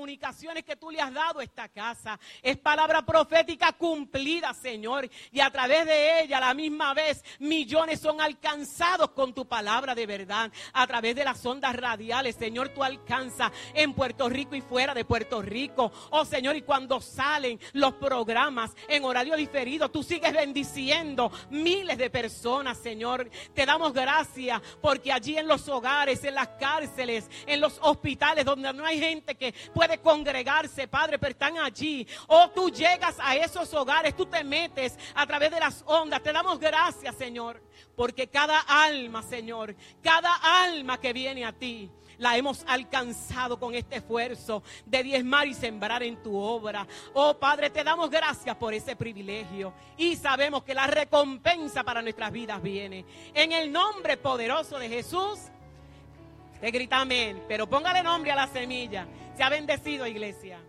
comunicaciones que tú le has dado a esta casa. Es palabra profética cumplida, Señor. Y a través de ella, a la misma vez, millones son alcanzados con tu palabra de verdad. A través de las ondas radiales, Señor, tú alcanzas en Puerto Rico y fuera de Puerto Rico. Oh, Señor, y cuando salen los programas en horario diferido, tú sigues bendiciendo miles de personas, Señor. Te damos gracias porque allí en los hogares, en las cárceles, en los hospitales donde no hay gente que puede congregarse, Padre, pero están allí. Oh, tú llegas a esos hogares, tú te metes a través de las ondas. Te damos gracias, Señor, porque cada alma, Señor, cada alma que viene a ti, la hemos alcanzado con este esfuerzo de diezmar y sembrar en tu obra. Oh, Padre, te damos gracias por ese privilegio y sabemos que la recompensa para nuestras vidas viene. En el nombre poderoso de Jesús, te grita amén, pero póngale nombre a la semilla. Se ha bendecido, iglesia.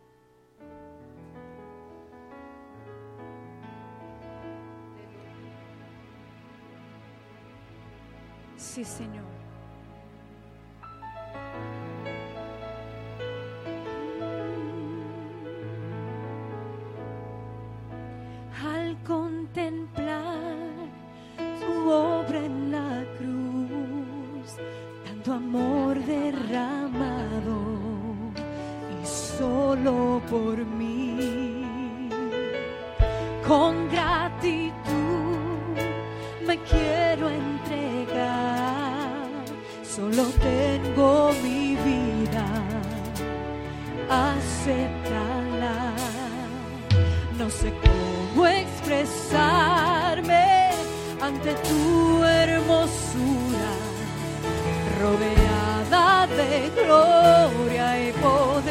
Sí, Señor. Al contemplar tu obra en la cruz, tanto amor derramado y solo por mí, con gratitud me quiero entregar, solo tengo mi vida, acéptala. No sé cómo expresarme ante tu hermosura, rodeada de gloria y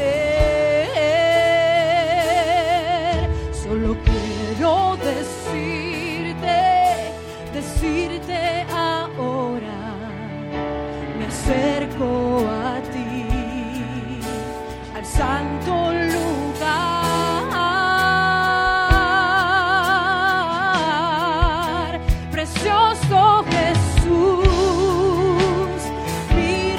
poder. Solo quiero decirte ahora, me acerco a ti, al santo lugar. Precioso Jesús, mi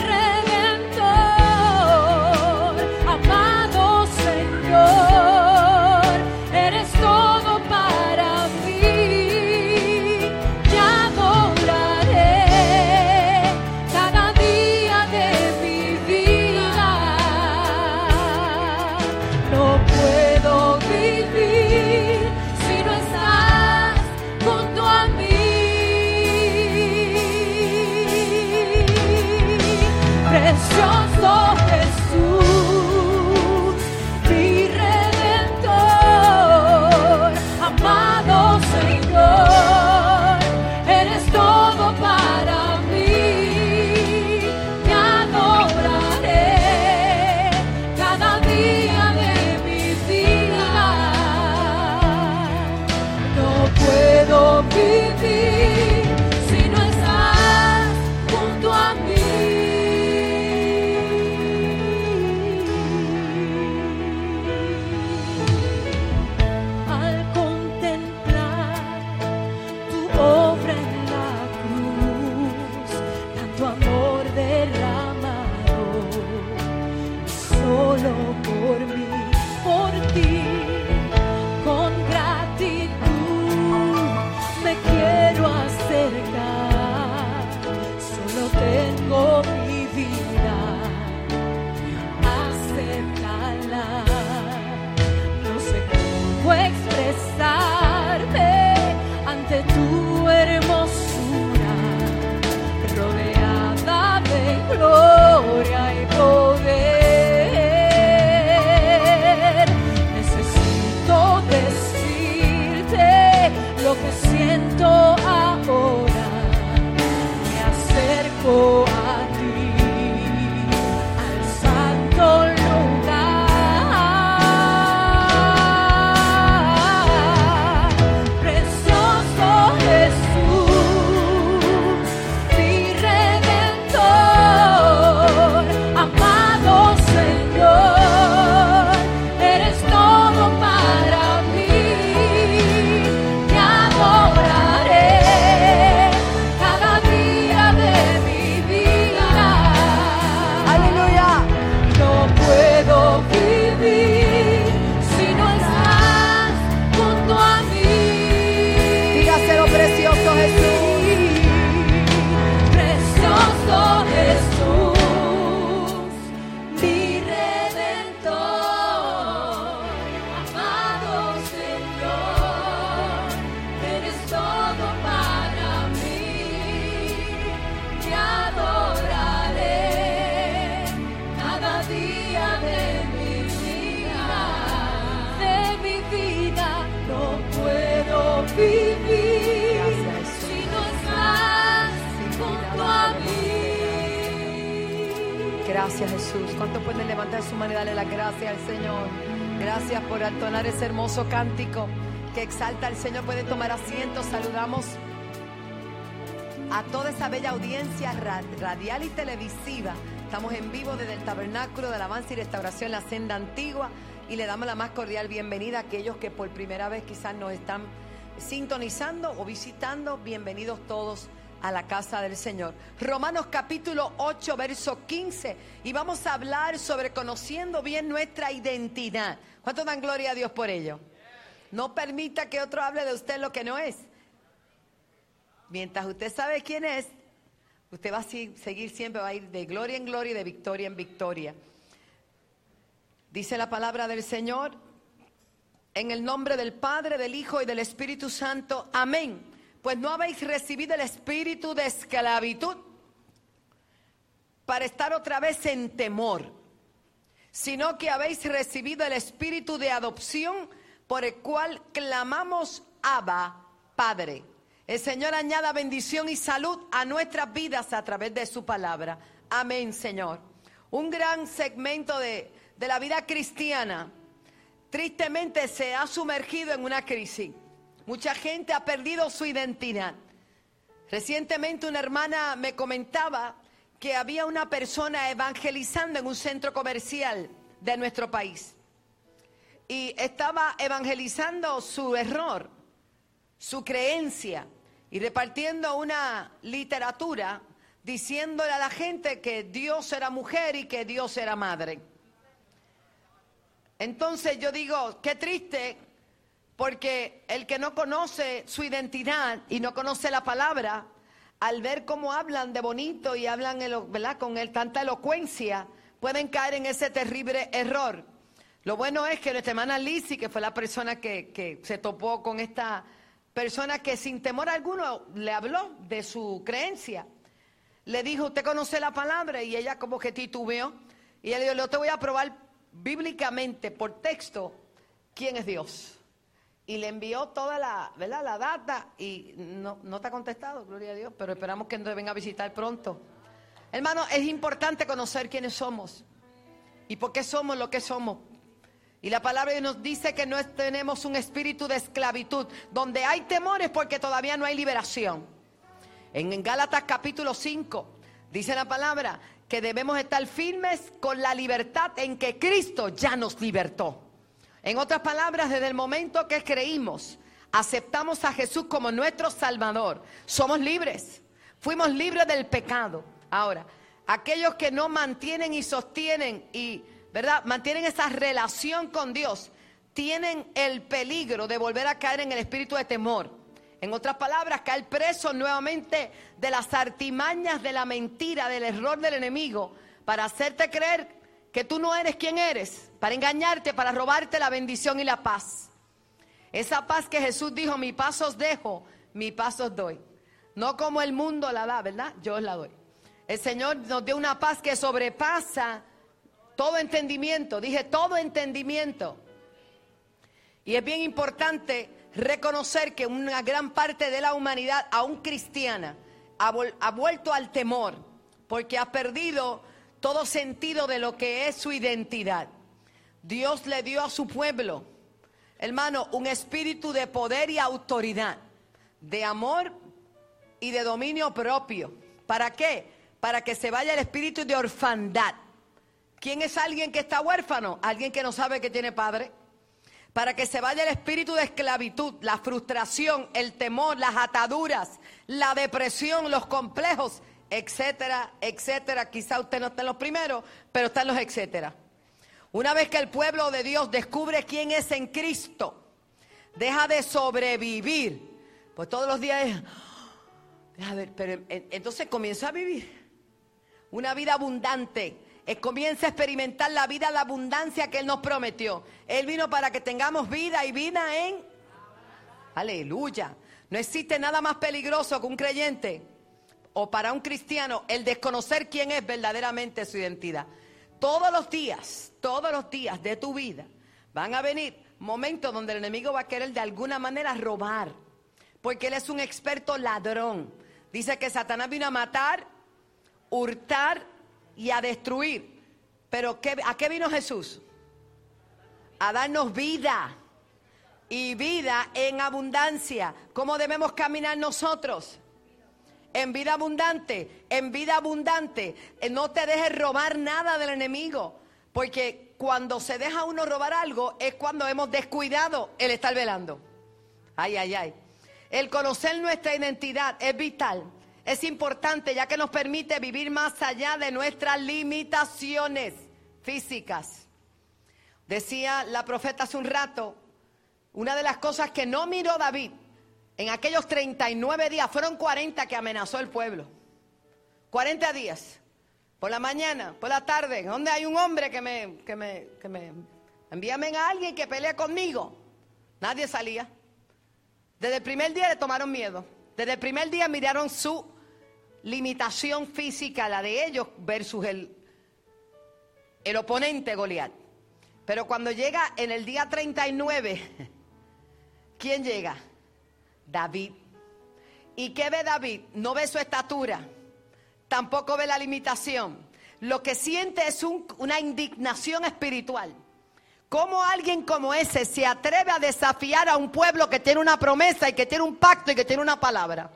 Redentor, amado Señor, eres todo para mí. Te adoraré cada día de mi vida. No puedo vivir si no estás junto a mí. Precioso Jesús, mi Redentor, amado Señor, eres todo para mí. Te adoraré cada día de mi vida. No puedo vivir si no estás junto a mí. Al contemplar tu obra en la cruz, tanto amor derramado, solo por mí, por ti, con gratitud me quiero acercar, solo tengo mi vida, acéptala. No sé cómo expresarme ante tu hermosura, rodeada de gloria y poder. Necesito decirte lo que siento ahora, me acerco a ti, al santo lugar. Precioso Jesús, mi Redentor, Gracias, Jesús. ¿Cuántos pueden levantar su mano y darle las gracias al Señor? Gracias por entonar ese hermoso cántico que exalta al Señor. Pueden tomar asiento. Saludamos a toda esa bella audiencia radial y televisiva. Estamos en vivo desde el Tabernáculo de Alabanza y Restauración, la Senda Antigua, y le damos la más cordial bienvenida a aquellos que por primera vez quizás nos están sintonizando o visitando. Bienvenidos todos a la casa del Señor. Romanos capítulo 8, verso 15, y vamos a hablar sobre conociendo bien nuestra identidad. ¿Cuántos dan gloria a Dios por ello? No permita que otro hable de usted lo que no es. Mientras usted sabe quién es, usted va a seguir siempre, va a ir de gloria en gloria y de victoria en victoria. Dice la palabra del Señor, en el nombre del Padre, del Hijo y del Espíritu Santo. Amén. Pues no habéis recibido el espíritu de esclavitud para estar otra vez en temor, sino que habéis recibido el espíritu de adopción por el cual clamamos Abba, Padre. El Señor añada bendición y salud a nuestras vidas a través de su palabra. Amén, Señor. Un gran segmento de la vida cristiana tristemente se ha sumergido en una crisis. Mucha gente ha perdido su identidad. Recientemente una hermana me comentaba que había una persona evangelizando en un centro comercial de nuestro país. Y estaba evangelizando su error, su creencia, y repartiendo una literatura diciéndole a la gente que Dios era mujer y que Dios era madre. Entonces yo digo, qué triste, porque el que no conoce su identidad y no conoce la palabra, al ver cómo hablan de bonito y hablan, ¿verdad?, con tanta elocuencia, pueden caer en ese terrible error. Lo bueno es que nuestra hermana Lizzy, que fue la persona que se topó con esta persona que sin temor alguno le habló de su creencia, le dijo, ¿usted conoce la palabra? Y ella como que titubeó, y él dijo, yo te voy a probar bíblicamente por texto quién es Dios. Y le envió toda la data, y no te ha contestado, gloria a Dios, pero esperamos que nos venga a visitar pronto. Hermano, es importante conocer quiénes somos y por qué somos lo que somos. Y la palabra nos dice que no tenemos un espíritu de esclavitud. Donde hay temores porque todavía no hay liberación. En Gálatas capítulo 5 dice la palabra que debemos estar firmes con la libertad en que Cristo ya nos libertó. En otras palabras, desde el momento que creímos, aceptamos a Jesús como nuestro Salvador, somos libres. Fuimos libres del pecado. Ahora, aquellos que no mantienen y sostienen y mantienen esa relación con Dios, tienen el peligro de volver a caer en el espíritu de temor. En otras palabras, caer presos nuevamente de las artimañas de la mentira, del error del enemigo, para hacerte creer que tú no eres quien eres, para engañarte, para robarte la bendición y la paz. Esa paz que Jesús dijo, mi paz os dejo, mi paz os doy. No como el mundo la da, ¿verdad? Yo os la doy. El Señor nos dio una paz que sobrepasa todo entendimiento, dije todo entendimiento. Y es bien importante reconocer que una gran parte de la humanidad, aún cristiana, ha vuelto al temor, porque ha perdido todo sentido de lo que es su identidad. Dios le dio a su pueblo, hermano, un espíritu de poder y autoridad, de amor y de dominio propio. ¿Para qué? Para que se vaya el espíritu de orfandad. ¿Quién es alguien que está huérfano? Alguien que no sabe que tiene padre. Para que se vaya el espíritu de esclavitud, la frustración, el temor, las ataduras, la depresión, los complejos, etcétera, etcétera. Quizá usted no está en los primeros, pero está en los etcétera. Una vez que el pueblo de Dios descubre quién es en Cristo, deja de sobrevivir. Pues todos los días es, a ver, pero entonces comienza a vivir una vida abundante. Comienza a experimentar la vida de abundancia que Él nos prometió. Él vino para que tengamos vida y vida en... Aleluya. No existe nada más peligroso que un creyente o para un cristiano el desconocer quién es verdaderamente su identidad. Todos los días de tu vida van a venir momentos donde el enemigo va a querer de alguna manera robar, porque él es un experto ladrón. Dice que Satanás vino a matar, hurtar y a destruir. Pero ¿a qué vino Jesús? A darnos vida. Y vida en abundancia. ¿Cómo debemos caminar nosotros? En vida abundante. En vida abundante. No te dejes robar nada del enemigo. Porque cuando se deja uno robar algo es cuando hemos descuidado el estar velando. Ay, ay, ay. El conocer nuestra identidad es vital. Es importante, ya que nos permite vivir más allá de nuestras limitaciones físicas. Decía la profeta hace un rato, una de las cosas que no miró David en aquellos 39 días, fueron 40 que amenazó el pueblo. 40 días. Por la mañana, por la tarde, ¿dónde hay un hombre que me envíame a alguien que pelee conmigo? Nadie salía. Desde el primer día le tomaron miedo. Desde el primer día miraron su limitación física, la de ellos, versus el oponente Goliat. Pero cuando llega en el día 39, ¿quién llega? David. ¿Y qué ve David? No ve su estatura, tampoco ve la limitación. Lo que siente es una indignación espiritual. ¿Cómo alguien como ese se atreve a desafiar a un pueblo que tiene una promesa y que tiene un pacto y que tiene una palabra?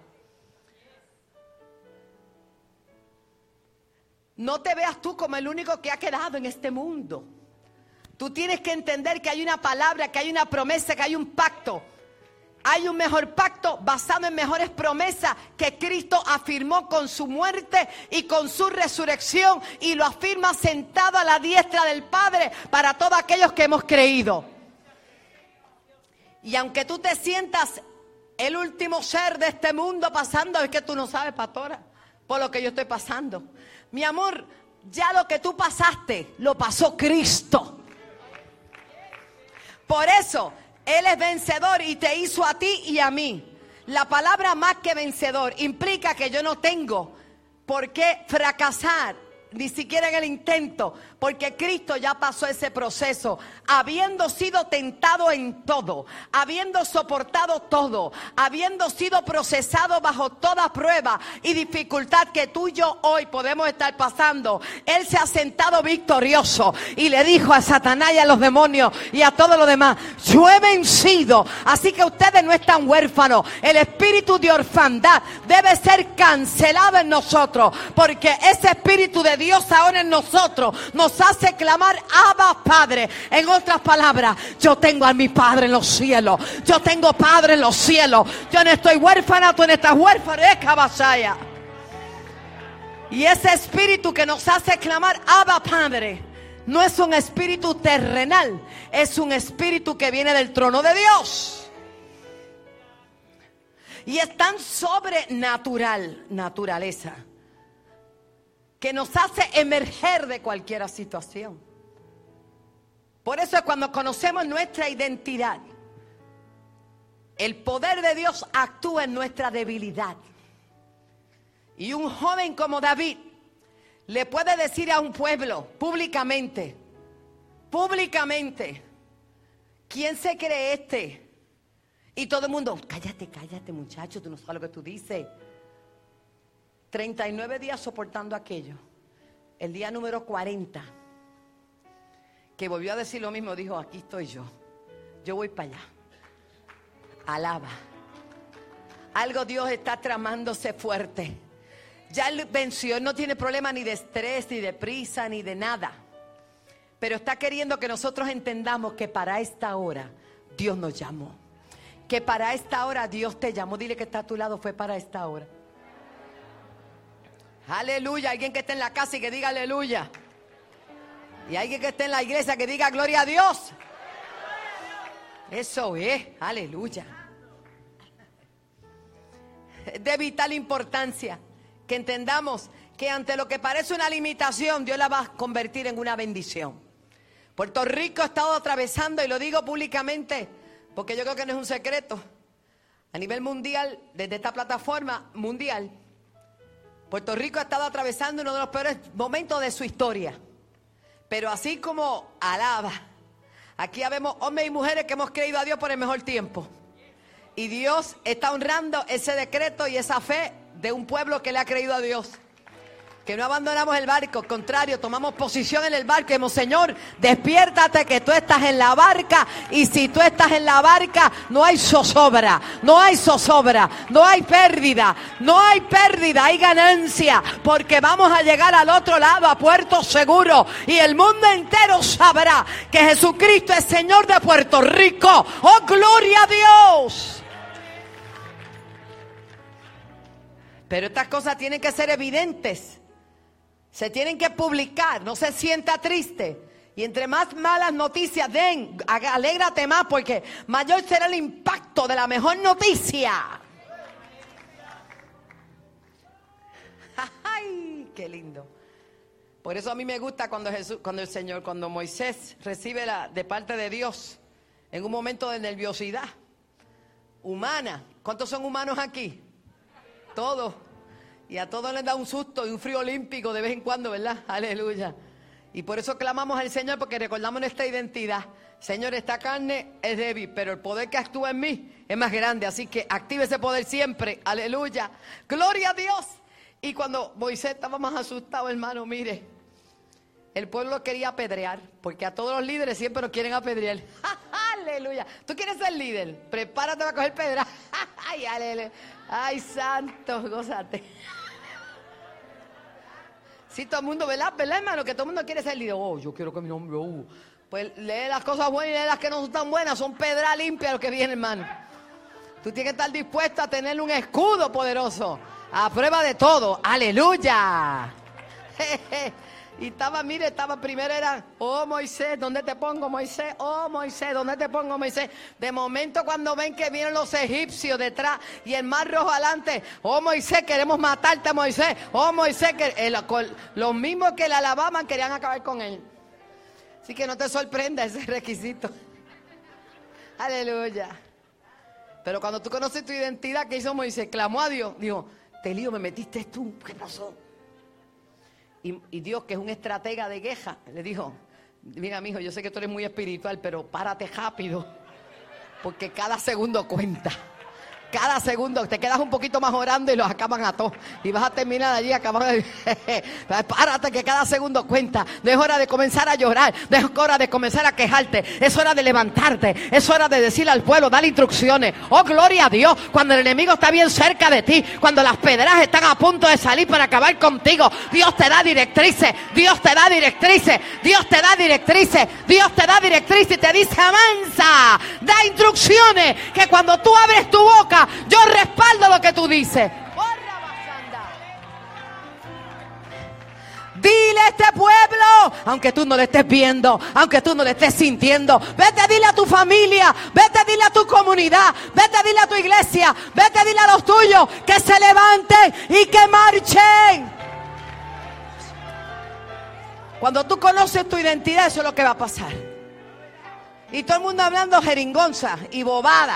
No te veas tú como el único que ha quedado en este mundo. Tú tienes que entender que hay una palabra, que hay una promesa, que hay un pacto. Hay un mejor pacto basado en mejores promesas que Cristo afirmó con su muerte y con su resurrección, y lo afirma sentado a la diestra del Padre para todos aquellos que hemos creído. Y aunque tú te sientas el último ser de este mundo pasando, es que tú no sabes, pastora, por lo que yo estoy pasando. Mi amor, ya lo que tú pasaste, lo pasó Cristo. Por eso Él es vencedor y te hizo a ti y a mí. La palabra más que vencedor implica que yo no tengo por qué fracasar, ni siquiera en el intento, porque Cristo ya pasó ese proceso, habiendo sido tentado en todo, habiendo soportado todo, habiendo sido procesado bajo toda prueba y dificultad que tú y yo hoy podemos estar pasando. Él se ha sentado victorioso y le dijo a Satanás y a los demonios y a todos los demás: yo he vencido, así que ustedes no están huérfanos. El espíritu de orfandad debe ser cancelado en nosotros, porque ese espíritu de Dios ahora en nosotros nos hace clamar: Abba, Padre. En otras palabras, yo tengo a mi Padre en los cielos, yo tengo Padre en los cielos, yo no estoy huérfana, tú no estás huérfano, es caballaya. Y ese espíritu que nos hace clamar Abba, Padre, no es un espíritu terrenal, es un espíritu que viene del trono de Dios. Y es tan sobrenatural, naturaleza, que nos hace emerger de cualquier situación. Por eso es cuando conocemos nuestra identidad, el poder de Dios actúa en nuestra debilidad. Y un joven como David le puede decir a un pueblo públicamente, ¿quién se cree este? Y todo el mundo: cállate, cállate, muchacho, tú no sabes lo que tú dices. 39 días soportando aquello. El día número 40, que volvió a decir lo mismo, dijo: aquí estoy yo voy para allá. Alaba. Algo Dios está tramándose fuerte. Ya Él venció, Él no tiene problema ni de estrés, ni de prisa, ni de nada. Pero está queriendo que nosotros entendamos que para esta hora Dios nos llamó. Que para esta hora Dios te llamó. Dile que está a tu lado: fue para esta hora. Aleluya. Alguien que esté en la casa y que diga aleluya. Y alguien que esté en la iglesia que diga gloria a Dios. Eso es, aleluya. Es de vital importancia que entendamos que ante lo que parece una limitación, Dios la va a convertir en una bendición. Puerto Rico ha estado atravesando, y lo digo públicamente porque yo creo que no es un secreto, a nivel mundial, desde esta plataforma mundial, Puerto Rico ha estado atravesando uno de los peores momentos de su historia. Pero así como alaba, aquí habemos hombres y mujeres que hemos creído a Dios por el mejor tiempo. Y Dios está honrando ese decreto y esa fe de un pueblo que le ha creído a Dios. Que no abandonamos el barco, al contrario, tomamos posición en el barco y decimos, Señor, despiértate que tú estás en la barca, y si tú estás en la barca, no hay zozobra, no hay zozobra, no hay pérdida, hay ganancia, porque vamos a llegar al otro lado, a puerto seguro, y el mundo entero sabrá que Jesucristo es Señor de Puerto Rico. ¡Oh, gloria a Dios! Pero estas cosas tienen que ser evidentes. Se tienen que publicar, no se sienta triste. Y entre más malas noticias den, alégrate más, porque mayor será el impacto de la mejor noticia. ¡Ay, qué lindo! Por eso a mí me gusta cuando Moisés recibe de parte de Dios en un momento de nerviosidad humana. ¿Cuántos son humanos aquí? Todos. Y a todos les da un susto y un frío olímpico de vez en cuando, ¿verdad? Aleluya. Y por eso clamamos al Señor, porque recordamos nuestra identidad. Señor, esta carne es débil, pero el poder que actúa en mí es más grande. Así que active ese poder siempre. Aleluya. Gloria a Dios. Y cuando Moisés estaba más asustado, hermano, mire, el pueblo lo quería apedrear, porque a todos los líderes siempre nos quieren apedrear. Aleluya. ¿Tú quieres ser líder? Prepárate para coger pedra. Ay, aleluya. Ay, santo, gózate. Sí, todo el mundo, ¿verdad, hermano? Que todo el mundo quiere ser líder. Oh, yo quiero que mi nombre, Pues lee las cosas buenas y lee las que no son tan buenas. Son pedra limpia lo que viene, hermano. Tú tienes que estar dispuesto a tener un escudo poderoso, a prueba de todo. Aleluya. Y primero era, oh Moisés, ¿dónde te pongo, Moisés? Oh Moisés, ¿dónde te pongo, Moisés? De momento, cuando ven que vienen los egipcios detrás y el mar rojo adelante, oh Moisés, queremos matarte, Moisés. Oh Moisés, los mismos que le alababan querían acabar con él. Así que no te sorprenda ese requisito. Aleluya. Pero cuando tú conoces tu identidad, ¿qué hizo Moisés? Clamó a Dios. Dijo, te lío, me metiste tú. ¿Qué pasó? Y Dios, que es un estratega de guerra, le dijo, mira, mijo, yo sé que tú eres muy espiritual, pero párate rápido, porque cada segundo cuenta. Cada segundo te quedas un poquito más orando y los acaban a todos. Y vas a terminar allí acabando. Párate, que cada segundo cuenta. No es hora de comenzar a llorar. No es hora de comenzar a quejarte. Es hora de levantarte. Es hora de decirle al pueblo, dar instrucciones. Oh, gloria a Dios. Cuando el enemigo está bien cerca de ti. Cuando las pedras están a punto de salir para acabar contigo. Dios te da directrices. Dios te da directrices. Dios te da directrices. Dios te da directrices y te dice, avanza. Da instrucciones. Que cuando tú abres tu boca, yo respaldo lo que tú dices. Dile a este pueblo, aunque tú no le estés viendo, aunque tú no le estés sintiendo, vete, dile a tu familia, vete, dile a tu comunidad, vete, dile a tu iglesia, vete, dile a los tuyos que se levanten y que marchen. Cuando tú conoces tu identidad, eso es lo que va a pasar. Y todo el mundo hablando jeringonza y bobada.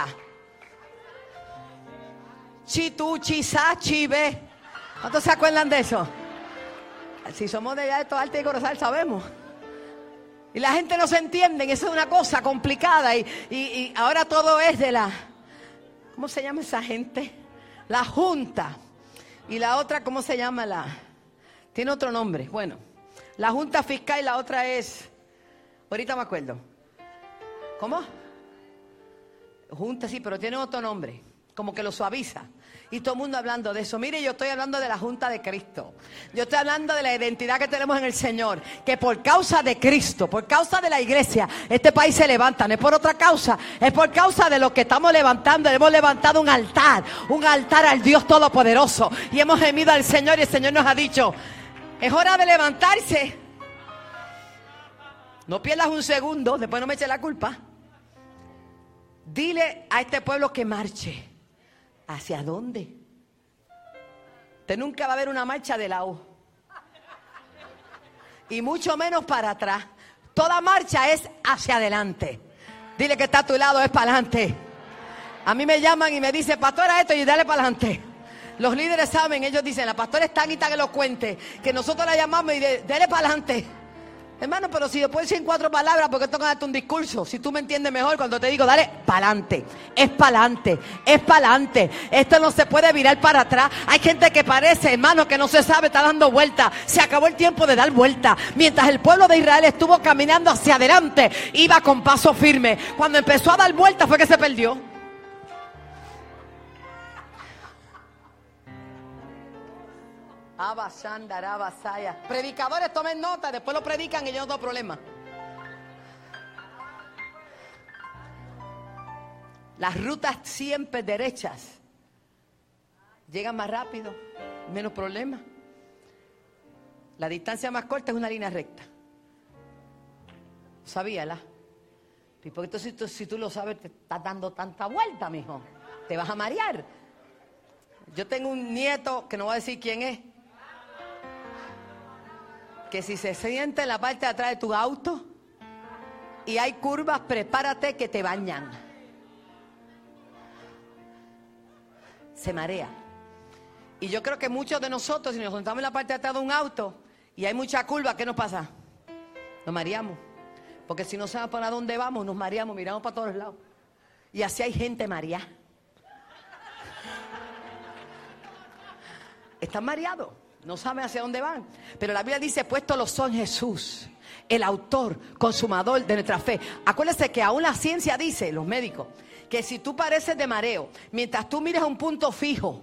Chitu, chisa, chive. ¿Cuántos se acuerdan de eso? Si somos de allá de todo Alta y Corozal, sabemos. Y la gente no se entiende, eso es una cosa complicada. Y ahora todo es de la... ¿Cómo se llama esa gente? La Junta. Y la otra, ¿cómo se llama? Tiene otro nombre. Bueno, la Junta Fiscal y la otra es... Ahorita me acuerdo. ¿Cómo? Junta, sí, pero tiene otro nombre. Como que lo suaviza. Y todo el mundo hablando de eso. Mire, yo estoy hablando de la Junta de Cristo. Yo estoy hablando de la identidad que tenemos en el Señor. Que por causa de Cristo, por causa de la iglesia, este país se levanta. No es por otra causa. Es por causa de lo que estamos levantando. Hemos levantado un altar al Dios Todopoderoso. Y hemos gemido al Señor y el Señor nos ha dicho, es hora de levantarse. No pierdas un segundo, después no me eches la culpa. Dile a este pueblo que marche. ¿Hacia dónde? Usted nunca va a ver una marcha de lado. Y mucho menos para atrás. Toda marcha es hacia adelante. Dile que está a tu lado, es para adelante. A mí me llaman y me dicen, pastora, esto, y dale para adelante. Los líderes saben, ellos dicen, la pastora es tan y tan elocuente que nosotros la llamamos y dale para adelante. Hermano, pero si yo puedo decir en 4 palabras, ¿por qué tengo que darte un discurso? Si tú me entiendes mejor cuando te digo, dale pa'lante, es pa'lante, es pa'lante. Esto no se puede virar para atrás. Hay gente que parece, hermano, que no se sabe, está dando vueltas. Se acabó el tiempo de dar vueltas. Mientras el pueblo de Israel estuvo caminando hacia adelante, iba con paso firme. Cuando empezó a dar vueltas fue que se perdió. Predicadores, tomen nota, después lo predican y yo no tengo problema. Las rutas siempre derechas llegan más rápido, menos problemas. La distancia más corta es una línea recta. ¿Sabíala? ¿Y por qué si tú lo sabes te estás dando tanta vuelta, mijo? Te vas a marear. Yo tengo un nieto, que no voy a decir quién es, que si se siente en la parte de atrás de tu auto y hay curvas, prepárate que te bañan. Se marea. Y yo creo que muchos de nosotros, si nos sentamos en la parte de atrás de un auto y hay mucha curva, ¿qué nos pasa? Nos mareamos. Porque si no sabemos para dónde vamos, nos mareamos, miramos para todos lados. Y así hay gente mareada. Están mareados. No saben hacia dónde van. Pero la Biblia dice, puesto los ojos en Jesús, el autor, consumador de nuestra fe. Acuérdense que aún la ciencia dice, los médicos, que si tú pareces de mareo, mientras tú mires a un punto fijo,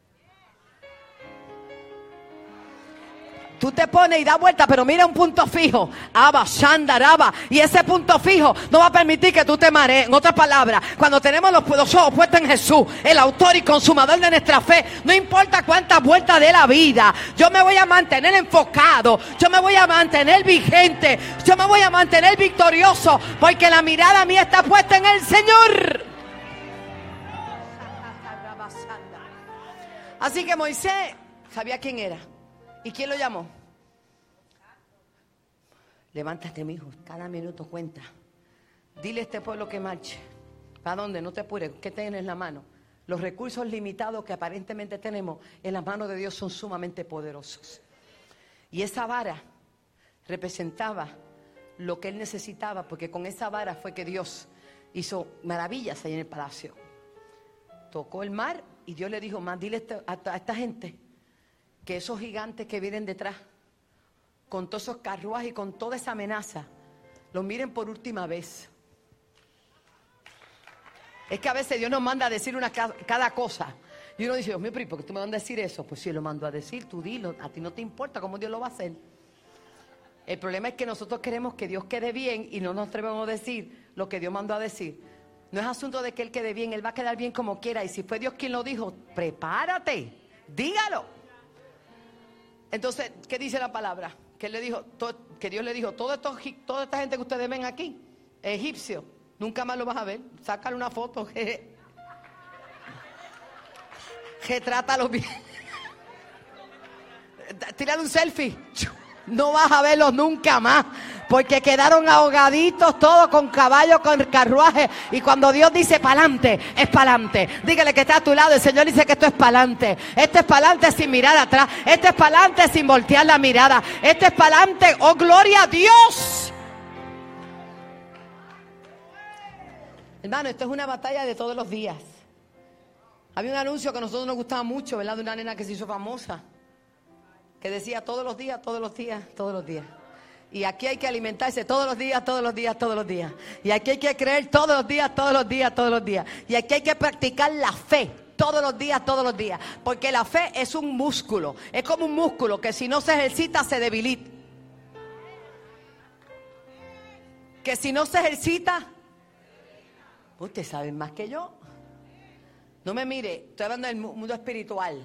tú te pones y das vuelta, pero mira un punto fijo. Abba, Shanda, Raba. Y ese punto fijo no va a permitir que tú te marees. En otras palabras, cuando tenemos los ojos puestos en Jesús, el autor y consumador de nuestra fe, no importa cuántas vueltas de la vida, yo me voy a mantener enfocado, yo me voy a mantener vigente, yo me voy a mantener victorioso, porque la mirada mía está puesta en el Señor. Así que Moisés sabía quién era. ¿Y quién lo llamó? Levántate, mijo, cada minuto cuenta. Dile a este pueblo que marche. ¿Para dónde? No te apures. ¿Qué tienes en la mano? Los recursos limitados que aparentemente tenemos en las manos de Dios son sumamente poderosos. Y esa vara representaba lo que él necesitaba, porque con esa vara fue que Dios hizo maravillas ahí en el palacio. Tocó el mar y Dios le dijo, más dile a esta gente que esos gigantes que vienen detrás, con todos esos carruajes y con toda esa amenaza, los miren por última vez. Es que a veces Dios nos manda a decir cada cosa. Y uno dice, Dios mío, pero ¿por qué tú me mandas a decir eso? Pues si lo mando a decir, tú dilo. A ti no te importa cómo Dios lo va a hacer. El problema es que nosotros queremos que Dios quede bien y no nos atrevemos a decir lo que Dios mandó a decir. No es asunto de que Él quede bien, Él va a quedar bien como quiera. Y si fue Dios quien lo dijo, prepárate, dígalo. Entonces, ¿qué dice la palabra? Que él le dijo, que Dios le dijo, toda esta gente que ustedes ven aquí, egipcio, nunca más lo vas a ver. Sácale una foto, retrátalo bien. Tírale un selfie. No vas a verlos nunca más, porque quedaron ahogaditos todos con caballos, con carruajes. Y cuando Dios dice pa'lante, es pa'lante. Dígale que está a tu lado, el Señor dice que esto es pa'lante. Esto es pa'lante sin mirar atrás. Esto es pa'lante sin voltear la mirada. Esto es pa'lante, oh gloria a Dios. Hermano, esto es una batalla de todos los días. Había un anuncio que a nosotros nos gustaba mucho, ¿verdad? De una nena que se hizo famosa, que decía todos los días, todos los días, todos los días. Y aquí hay que alimentarse todos los días, todos los días, todos los días. Y aquí hay que creer todos los días, todos los días, todos los días. Y aquí hay que practicar la fe todos los días, todos los días. Porque la fe es un músculo. Es como un músculo que si no se ejercita se debilita. Que si no se ejercita, ustedes saben más que yo. No me mire, estoy hablando del mundo espiritual.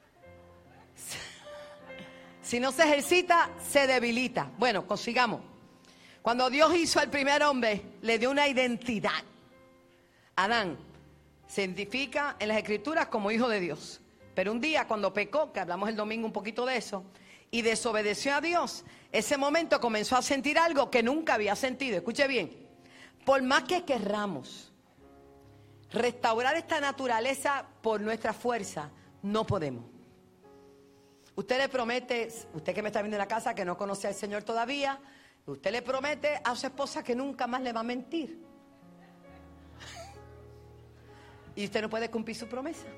Si no se ejercita, se debilita. Bueno, consigamos. Cuando Dios hizo al primer hombre, le dio una identidad. Adán se identifica en las Escrituras como hijo de Dios. Pero un día cuando pecó, que hablamos el domingo un poquito de eso, y desobedeció a Dios, ese momento comenzó a sentir algo que nunca había sentido. Escuche bien. Por más que querramos restaurar esta naturaleza por nuestra fuerza, no podemos. Usted le promete, usted que me está viendo en la casa, que no conoce al Señor todavía, Usted le promete a su esposa que nunca más le va a mentir. Y usted no puede cumplir su promesa.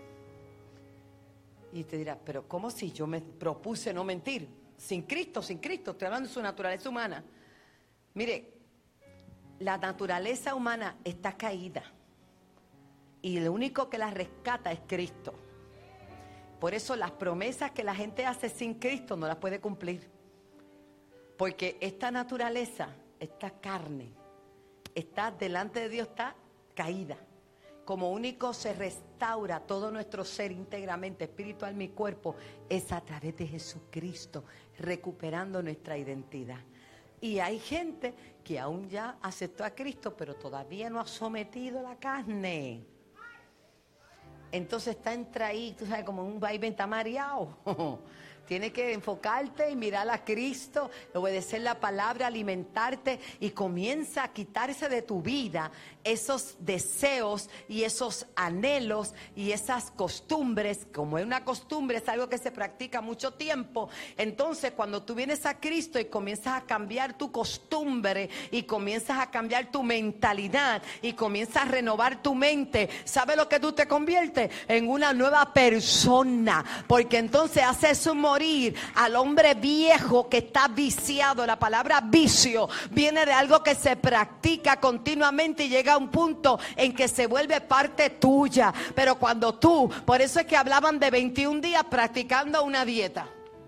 Y usted dirá, pero ¿cómo si yo me propuse no mentir? Sin Cristo, estoy hablando de su naturaleza humana. Mire, la naturaleza humana está caída. Y el único que la rescata es Cristo. Por eso las promesas que la gente hace sin Cristo no las puede cumplir. Porque esta naturaleza, esta carne, está delante de Dios, está caída. Como único se restaura todo nuestro ser íntegramente, espíritu, alma y cuerpo, es a través de Jesucristo, recuperando nuestra identidad. Y hay gente que aún ya aceptó a Cristo, pero todavía no ha sometido la carne. Entonces está entre ahí, tú sabes, como un vaivén, está mareado. Tienes que enfocarte y mirar a Cristo, obedecer la palabra, alimentarte y comienza a quitarse de tu vida esos deseos y esos anhelos y esas costumbres. Como es una costumbre, es algo que se practica mucho tiempo. Entonces cuando tú vienes a Cristo y comienzas a cambiar tu costumbre y comienzas a cambiar tu mentalidad y comienzas a renovar tu mente, ¿sabes lo que tú te conviertes? En una nueva persona, porque entonces haces morir al hombre viejo que está viciado. La palabra vicio viene de algo que se practica continuamente y llega a un punto en que se vuelve parte tuya. Pero cuando tú, por eso es que hablaban de 21 días practicando una dieta.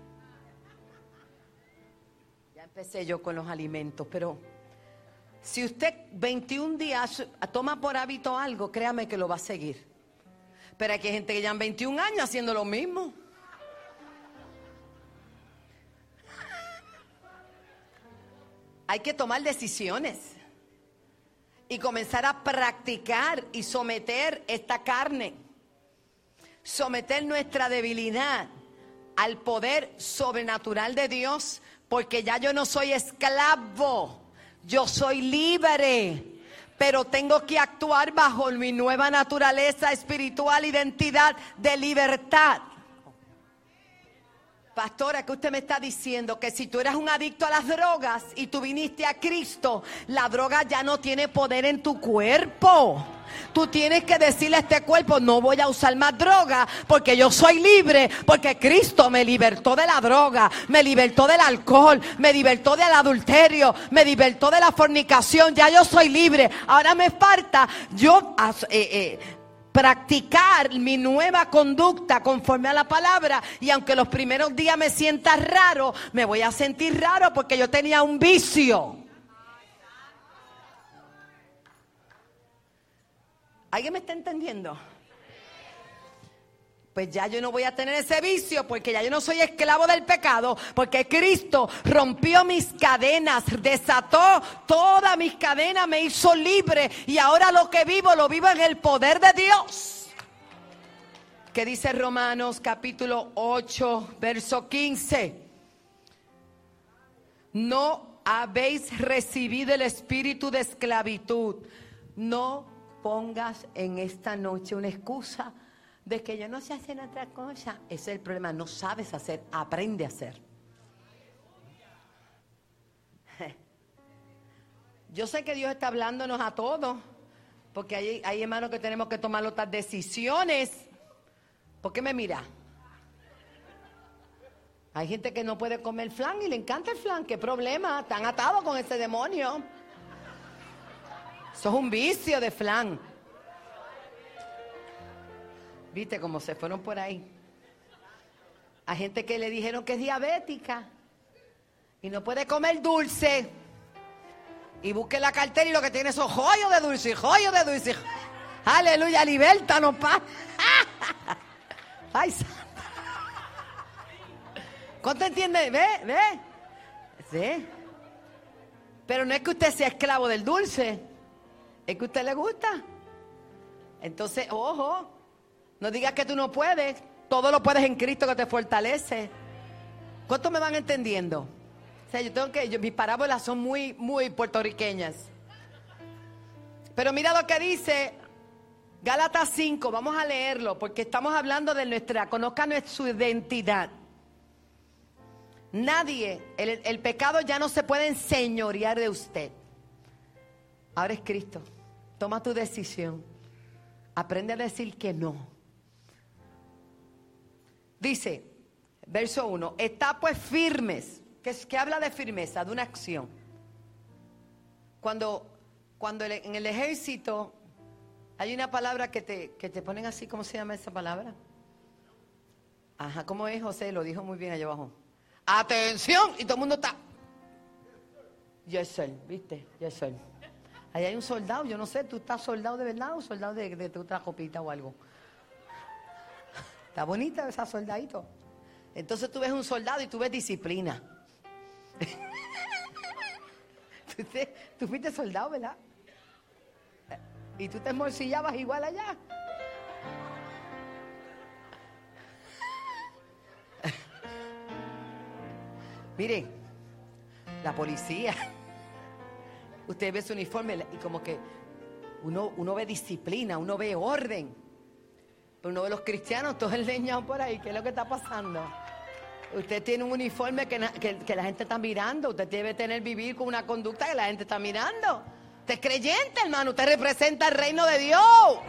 Ya empecé yo con los alimentos, pero si usted 21 días toma por hábito algo, créame que lo va a seguir. Pero hay gente que llevan 21 años haciendo lo mismo. Hay que tomar decisiones y comenzar a practicar y someter esta carne, someter nuestra debilidad al poder sobrenatural de Dios, porque ya yo no soy esclavo, yo soy libre, pero tengo que actuar bajo mi nueva naturaleza espiritual, identidad de libertad. Pastora, ¿qué usted me está diciendo? Que si tú eras un adicto a las drogas y tú viniste a Cristo, la droga ya no tiene poder en tu cuerpo. Tú tienes que decirle a este cuerpo, no voy a usar más droga porque yo soy libre, porque Cristo me libertó de la droga, me libertó del alcohol, me libertó del adulterio, me libertó de la fornicación. Ya yo soy libre. Ahora me falta yo practicar mi nueva conducta conforme a la palabra. Y aunque los primeros días me sienta raro, me voy a sentir raro porque yo tenía un vicio. ¿Alguien me está entendiendo? Pues ya yo no voy a tener ese vicio, porque ya yo no soy esclavo del pecado, porque Cristo rompió mis cadenas, desató todas mis cadenas, me hizo libre, y ahora lo vivo en el poder de Dios. ¿Qué dice Romanos capítulo 8, verso 15? No habéis recibido el espíritu de esclavitud. No pongas en esta noche una excusa de que yo no sé hacer otra cosa. Ese es el problema, no sabes hacer, aprende a hacer. Yo sé que Dios está hablándonos a todos, porque hay hermanos que tenemos que tomar otras decisiones. ¿Por qué me mira? Hay gente que no puede comer flan y le encanta el flan. ¿Qué problema? Están atados con ese demonio. Eso es un vicio de flan. ¿Viste cómo se fueron por ahí? Hay gente que le dijeron que es diabética y no puede comer dulce. Y busque la cartera y lo que tiene son joyos de dulce, joyos de dulce. Aleluya, libértanos, pa. Ay, ¿cuánto entiende? ¿Ve? Sí. Pero no es que usted sea esclavo del dulce, es que a usted le gusta. Entonces, ojo, no digas que tú no puedes. Todo lo puedes en Cristo que te fortalece. ¿Cuántos me van entendiendo? O sea, mis parábolas son muy, muy puertorriqueñas. Pero mira lo que dice Gálatas 5. Vamos a leerlo porque estamos hablando de conozcan su identidad. Nadie, el pecado ya no se puede enseñorear de usted. Ahora es Cristo. Toma tu decisión. Aprende a decir que no. Dice, verso 1, está pues firmes. ¿Qué habla de firmeza? De una acción. Cuando en el ejército hay una palabra que te ponen así, ¿cómo se llama esa palabra? Ajá, ¿cómo es, José? Lo dijo muy bien allá abajo. ¡Atención! Y todo el mundo está. Yes, sir, ¿viste? Yes, sir. Ahí hay un soldado, yo no sé, ¿tú estás soldado de verdad o soldado de tu otra copita o algo? Está bonita esa soldadito. Entonces tú ves un soldado y tú ves disciplina. Tú fuiste soldado, ¿verdad? Y tú te esmorcillabas igual allá. Miren, la policía. Usted ve su uniforme y como que uno ve disciplina, uno ve orden. Pero uno ve los cristianos todos enleñados por ahí. ¿Qué es lo que está pasando? Usted tiene un uniforme que la gente está mirando. Usted debe vivir con una conducta que la gente está mirando. Usted es creyente, hermano. Usted representa el reino de Dios.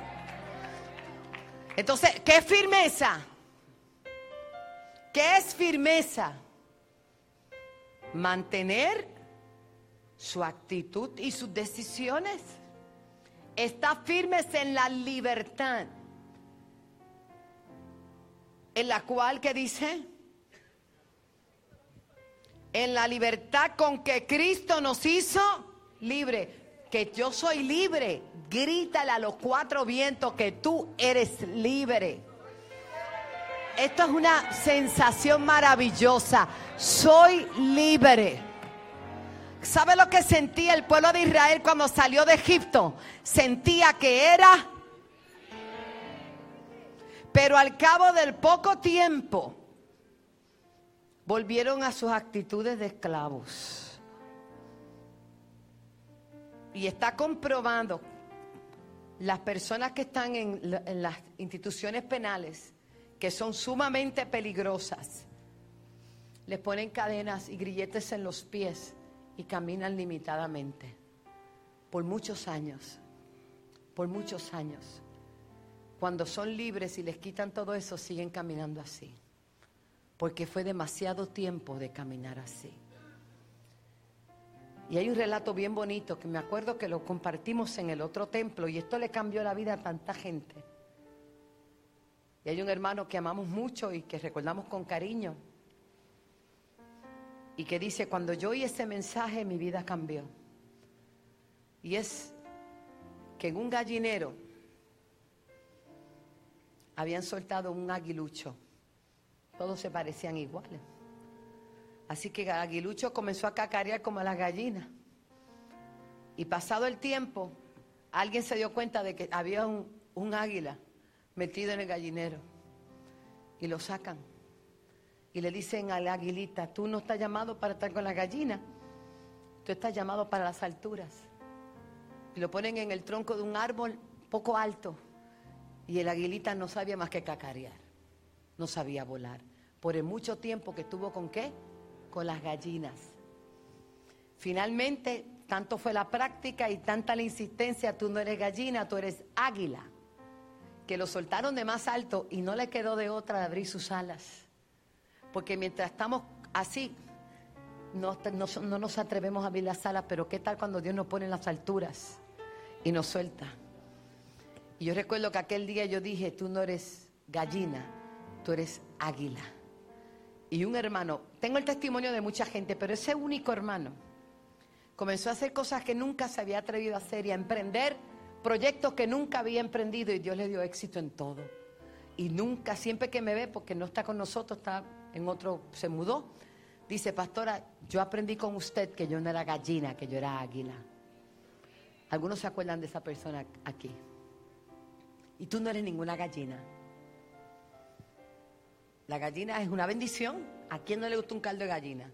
Entonces, ¿qué es firmeza? ¿Qué es firmeza? Mantener su actitud y sus decisiones. Está firmes en la libertad, en la cual, ¿qué dice? En la libertad con que Cristo nos hizo libre. Que yo soy libre. Grítale a los cuatro vientos que tú eres libre. Esto es una sensación maravillosa. Soy libre. ¿Sabe lo que sentía el pueblo de Israel cuando salió de Egipto? Sentía que era. Pero al cabo del poco tiempo, volvieron a sus actitudes de esclavos. Y está comprobado, las personas que están en las instituciones penales, que son sumamente peligrosas, les ponen cadenas y grilletes en los pies y caminan limitadamente por muchos años. Por muchos años. Cuando son libres y les quitan todo eso, siguen caminando así. Porque fue demasiado tiempo de caminar así. Y hay un relato bien bonito que me acuerdo que lo compartimos en el otro templo y esto le cambió la vida a tanta gente. Y hay un hermano que amamos mucho y que recordamos con cariño. Y que dice, cuando yo oí ese mensaje, mi vida cambió. Y es que en un gallinero habían soltado un aguilucho. Todos se parecían iguales. Así que el aguilucho comenzó a cacarear como las gallinas. Y pasado el tiempo, alguien se dio cuenta de que había un águila metido en el gallinero. Y lo sacan. Y le dicen a la aguilita, tú no estás llamado para estar con las gallinas. Tú estás llamado para las alturas. Y lo ponen en el tronco de un árbol poco alto. Y el aguilita no sabía más que cacarear. No sabía volar. Por el mucho tiempo que estuvo con ¿qué? Con las gallinas. Finalmente, tanto fue la práctica y tanta la insistencia, tú no eres gallina, tú eres águila. Que lo soltaron de más alto y no le quedó de otra de abrir sus alas. Porque mientras estamos así, no nos atrevemos a abrir las alas, pero ¿qué tal cuando Dios nos pone en las alturas y nos suelta? Y yo recuerdo que aquel día yo dije, tú no eres gallina, tú eres águila. Y un hermano, tengo el testimonio de mucha gente, pero ese único hermano comenzó a hacer cosas que nunca se había atrevido a hacer y a emprender proyectos que nunca había emprendido y Dios le dio éxito en todo. Y nunca, siempre que me ve, porque no está con nosotros, está en otro, se mudó, dice, pastora, yo aprendí con usted que yo no era gallina, que yo era águila. Algunos se acuerdan de esa persona aquí. Y tú no eres ninguna gallina. La gallina es una bendición. ¿A quién no le gusta un caldo de gallina?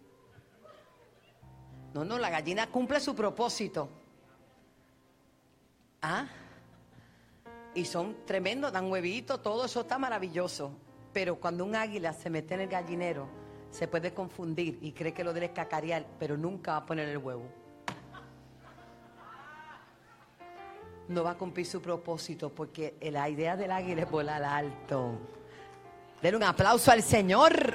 No, la gallina cumple su propósito. ¿Ah? Y son tremendos, dan huevitos, todo eso está maravilloso. Pero cuando un águila se mete en el gallinero, se puede confundir y cree que lo debe cacarear, pero nunca va a poner el huevo. No va a cumplir su propósito porque la idea del águila es volar alto. Denle un aplauso al Señor.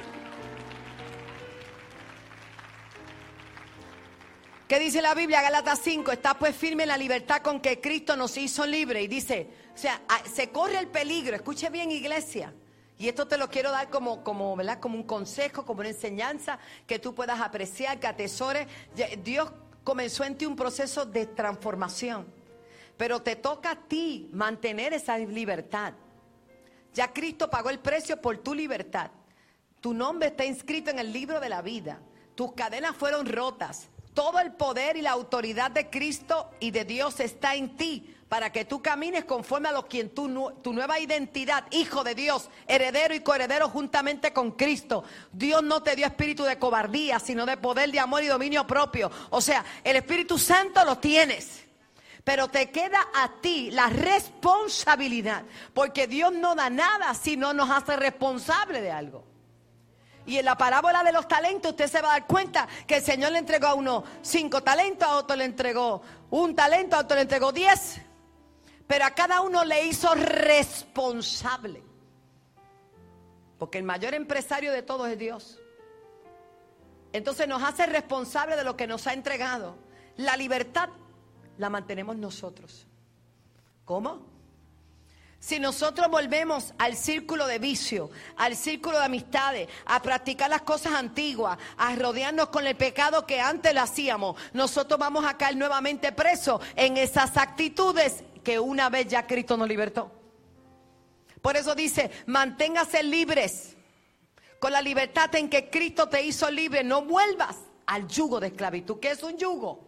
¿Qué dice la Biblia? Gálatas 5, está pues firme en la libertad con que Cristo nos hizo libre. Y dice, o sea, se corre el peligro. Escuche bien, iglesia. Y esto te lo quiero dar ¿verdad? Como un consejo, como una enseñanza que tú puedas apreciar, que atesores. Dios comenzó en ti un proceso de transformación, pero te toca a ti mantener esa libertad. Ya Cristo pagó el precio por tu libertad. Tu nombre está inscrito en el libro de la vida. Tus cadenas fueron rotas. Todo el poder y la autoridad de Cristo y de Dios está en ti, para que tú camines conforme a lo que tu nueva identidad, hijo de Dios, heredero y coheredero juntamente con Cristo. Dios no te dio espíritu de cobardía, sino de poder, de amor y dominio propio. O sea, el Espíritu Santo lo tienes, pero te queda a ti la responsabilidad, porque Dios no da nada si no nos hace responsable de algo. Y en la parábola de los talentos usted se va a dar cuenta que el Señor le entregó a uno 5 talentos, a otro le entregó 1 talento, a otro le entregó 10. Pero a cada uno le hizo responsable. Porque el mayor empresario de todos es Dios. Entonces nos hace responsable de lo que nos ha entregado. La libertad la mantenemos nosotros. ¿Cómo? Si nosotros volvemos al círculo de vicio, al círculo de amistades, a practicar las cosas antiguas, a rodearnos con el pecado que antes lo hacíamos, nosotros vamos a caer nuevamente presos en esas actitudes que una vez ya Cristo nos libertó. Por eso dice, manténgase libres con la libertad en que Cristo te hizo libre. No vuelvas al yugo de esclavitud. ¿Qué es un yugo?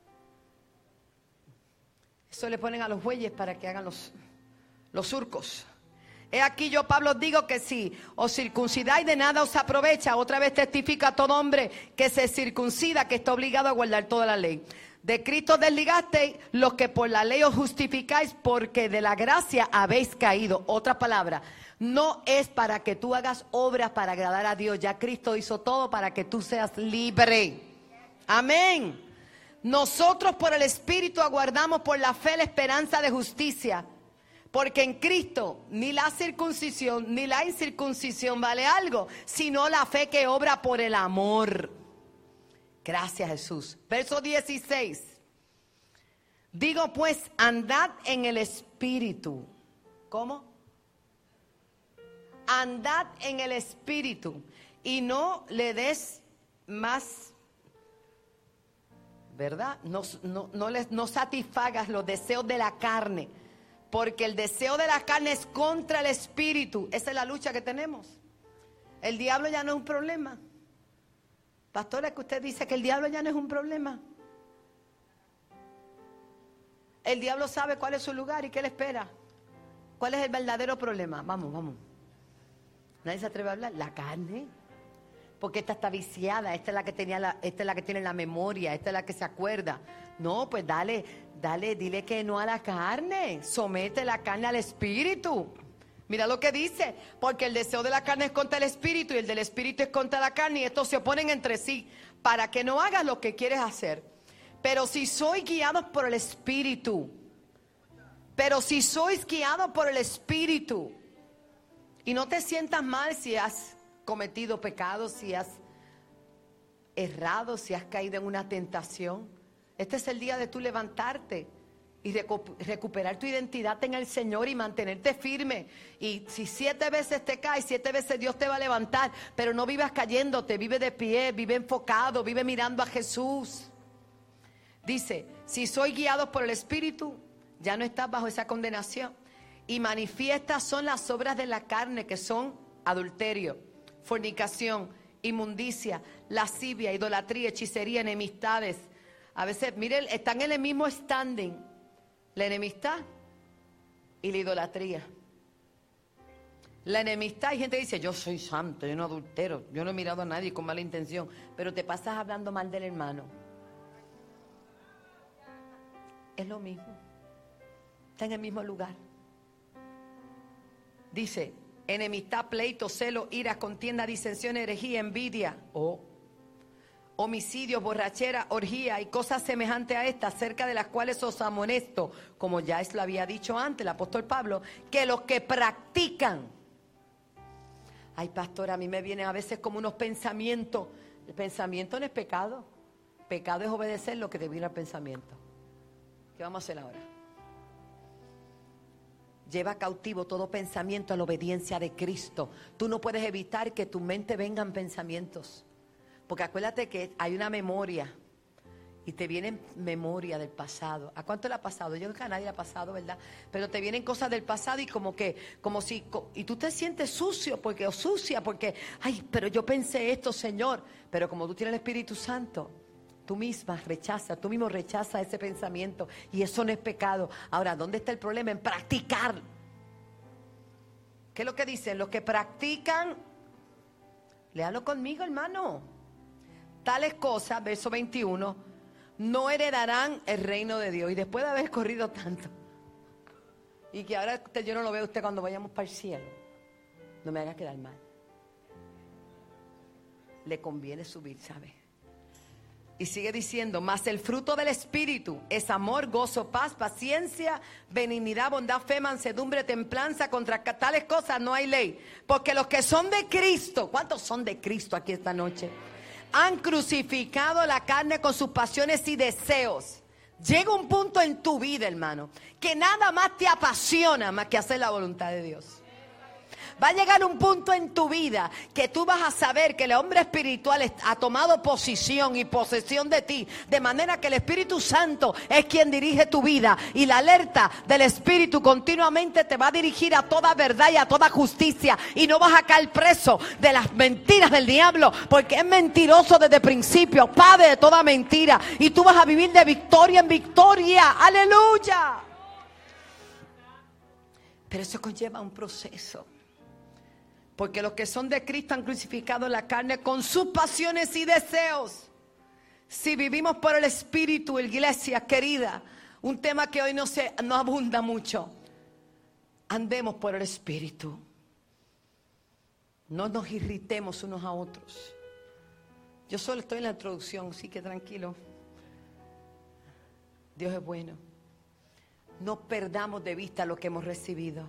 Eso le ponen a los bueyes para que hagan los surcos. He aquí yo, Pablo, digo que si os circuncidáis, de nada os aprovecha. Otra vez testifica a todo hombre que se circuncida, que está obligado a guardar toda la ley. De Cristo desligasteis los que por la ley os justificáis, porque de la gracia habéis caído. Otra palabra, no es para que tú hagas obras para agradar a Dios. Ya Cristo hizo todo para que tú seas libre. Amén. Nosotros por el Espíritu aguardamos por la fe la esperanza de justicia. Porque en Cristo ni la circuncisión ni la incircuncisión vale algo, sino la fe que obra por el amor. Gracias, Jesús. Verso 16. Digo pues, andad en el Espíritu. ¿Cómo? Andad en el Espíritu y no le des más, ¿verdad? No satisfagas los deseos de la carne. Porque el deseo de la carne es contra el Espíritu. Esa es la lucha que tenemos. El diablo ya no es un problema. Pastora, que usted dice que el diablo ya no es un problema. El diablo sabe cuál es su lugar y qué le espera. ¿Cuál es el verdadero problema? Vamos. Nadie se atreve a hablar. La carne. Porque esta está viciada, esta es la que esta es la que tiene la memoria, esta es la que se acuerda. No, pues dile que no a la carne. Somete la carne al Espíritu. Mira lo que dice, porque el deseo de la carne es contra el Espíritu y el del Espíritu es contra la carne, y estos se oponen entre sí, para que no hagas lo que quieres hacer. Pero si sois guiados por el Espíritu, y no te sientas mal si has cometido pecados, si has errado, si has caído en una tentación. Este es el día de tú levantarte y recuperar tu identidad en el Señor y mantenerte firme. Y si 7 veces te caes, 7 veces Dios te va a levantar, pero no vivas cayéndote, vive de pie, vive enfocado, vive mirando a Jesús. Dice, si sois guiados por el Espíritu, ya no estás bajo esa condenación. Y manifiestas son las obras de la carne, que son adulterio, fornicación, inmundicia, lascivia, idolatría, hechicería, enemistades. A veces, miren, están en el mismo standing la enemistad y la idolatría. La enemistad, hay gente que dice, yo soy santo, yo no adultero, yo no he mirado a nadie con mala intención, pero te pasas hablando mal del hermano. Es lo mismo, está en el mismo lugar. Dice, enemistad, pleito, celo, ira, contienda, disensión, herejía, envidia, homicidios, borrachera, orgía y cosas semejantes a estas, acerca de las cuales os amonesto, como ya lo había dicho antes el apóstol Pablo, que los que practican. Ay, pastor, a mí me vienen a veces como unos pensamientos. El pensamiento no es pecado. Pecado es obedecer lo que te viene al pensamiento. ¿Qué vamos a hacer ahora? Lleva cautivo todo pensamiento a la obediencia de Cristo. Tú no puedes evitar que tu mente vengan pensamientos. Porque acuérdate que hay una memoria. Y te vienen memoria del pasado. ¿A cuánto le ha pasado? Yo creo que a nadie le ha pasado, ¿verdad? Pero te vienen cosas del pasado y y tú te sientes sucio o sucia porque, ay, pero yo pensé esto, Señor. Pero como tú tienes el Espíritu Santo, tú mismo rechazas ese pensamiento. Y eso no es pecado. Ahora, ¿dónde está el problema? En practicar. ¿Qué es lo que dicen? Los que practican, léalo conmigo, hermano. Tales cosas, verso 21, no heredarán el reino de Dios. Y después de haber corrido tanto, y que ahora yo no lo veo a usted cuando vayamos para el cielo, no me haga quedar mal. Le conviene subir, ¿sabe? Y sigue diciendo, mas el fruto del Espíritu es amor, gozo, paz, paciencia, benignidad, bondad, fe, mansedumbre, templanza. Contra tales cosas no hay ley. Porque los que son de Cristo, ¿cuántos son de Cristo aquí esta noche? Han crucificado la carne con sus pasiones y deseos. Llega un punto en tu vida, hermano, que nada más te apasiona más que hacer la voluntad de Dios. Va a llegar un punto en tu vida que tú vas a saber que el hombre espiritual ha tomado posición y posesión de ti, de manera que el Espíritu Santo es quien dirige tu vida, y la alerta del Espíritu continuamente te va a dirigir a toda verdad y a toda justicia, y no vas a caer preso de las mentiras del diablo, porque es mentiroso desde el principio, padre de toda mentira, y tú vas a vivir de victoria en victoria. ¡Aleluya! Pero eso conlleva un proceso. Porque los que son de Cristo han crucificado la carne con sus pasiones y deseos. Si vivimos por el Espíritu, iglesia querida, un tema que hoy no abunda mucho. Andemos por el Espíritu. No nos irritemos unos a otros. Yo solo estoy en la introducción, así que tranquilo. Dios es bueno. No perdamos de vista lo que hemos recibido.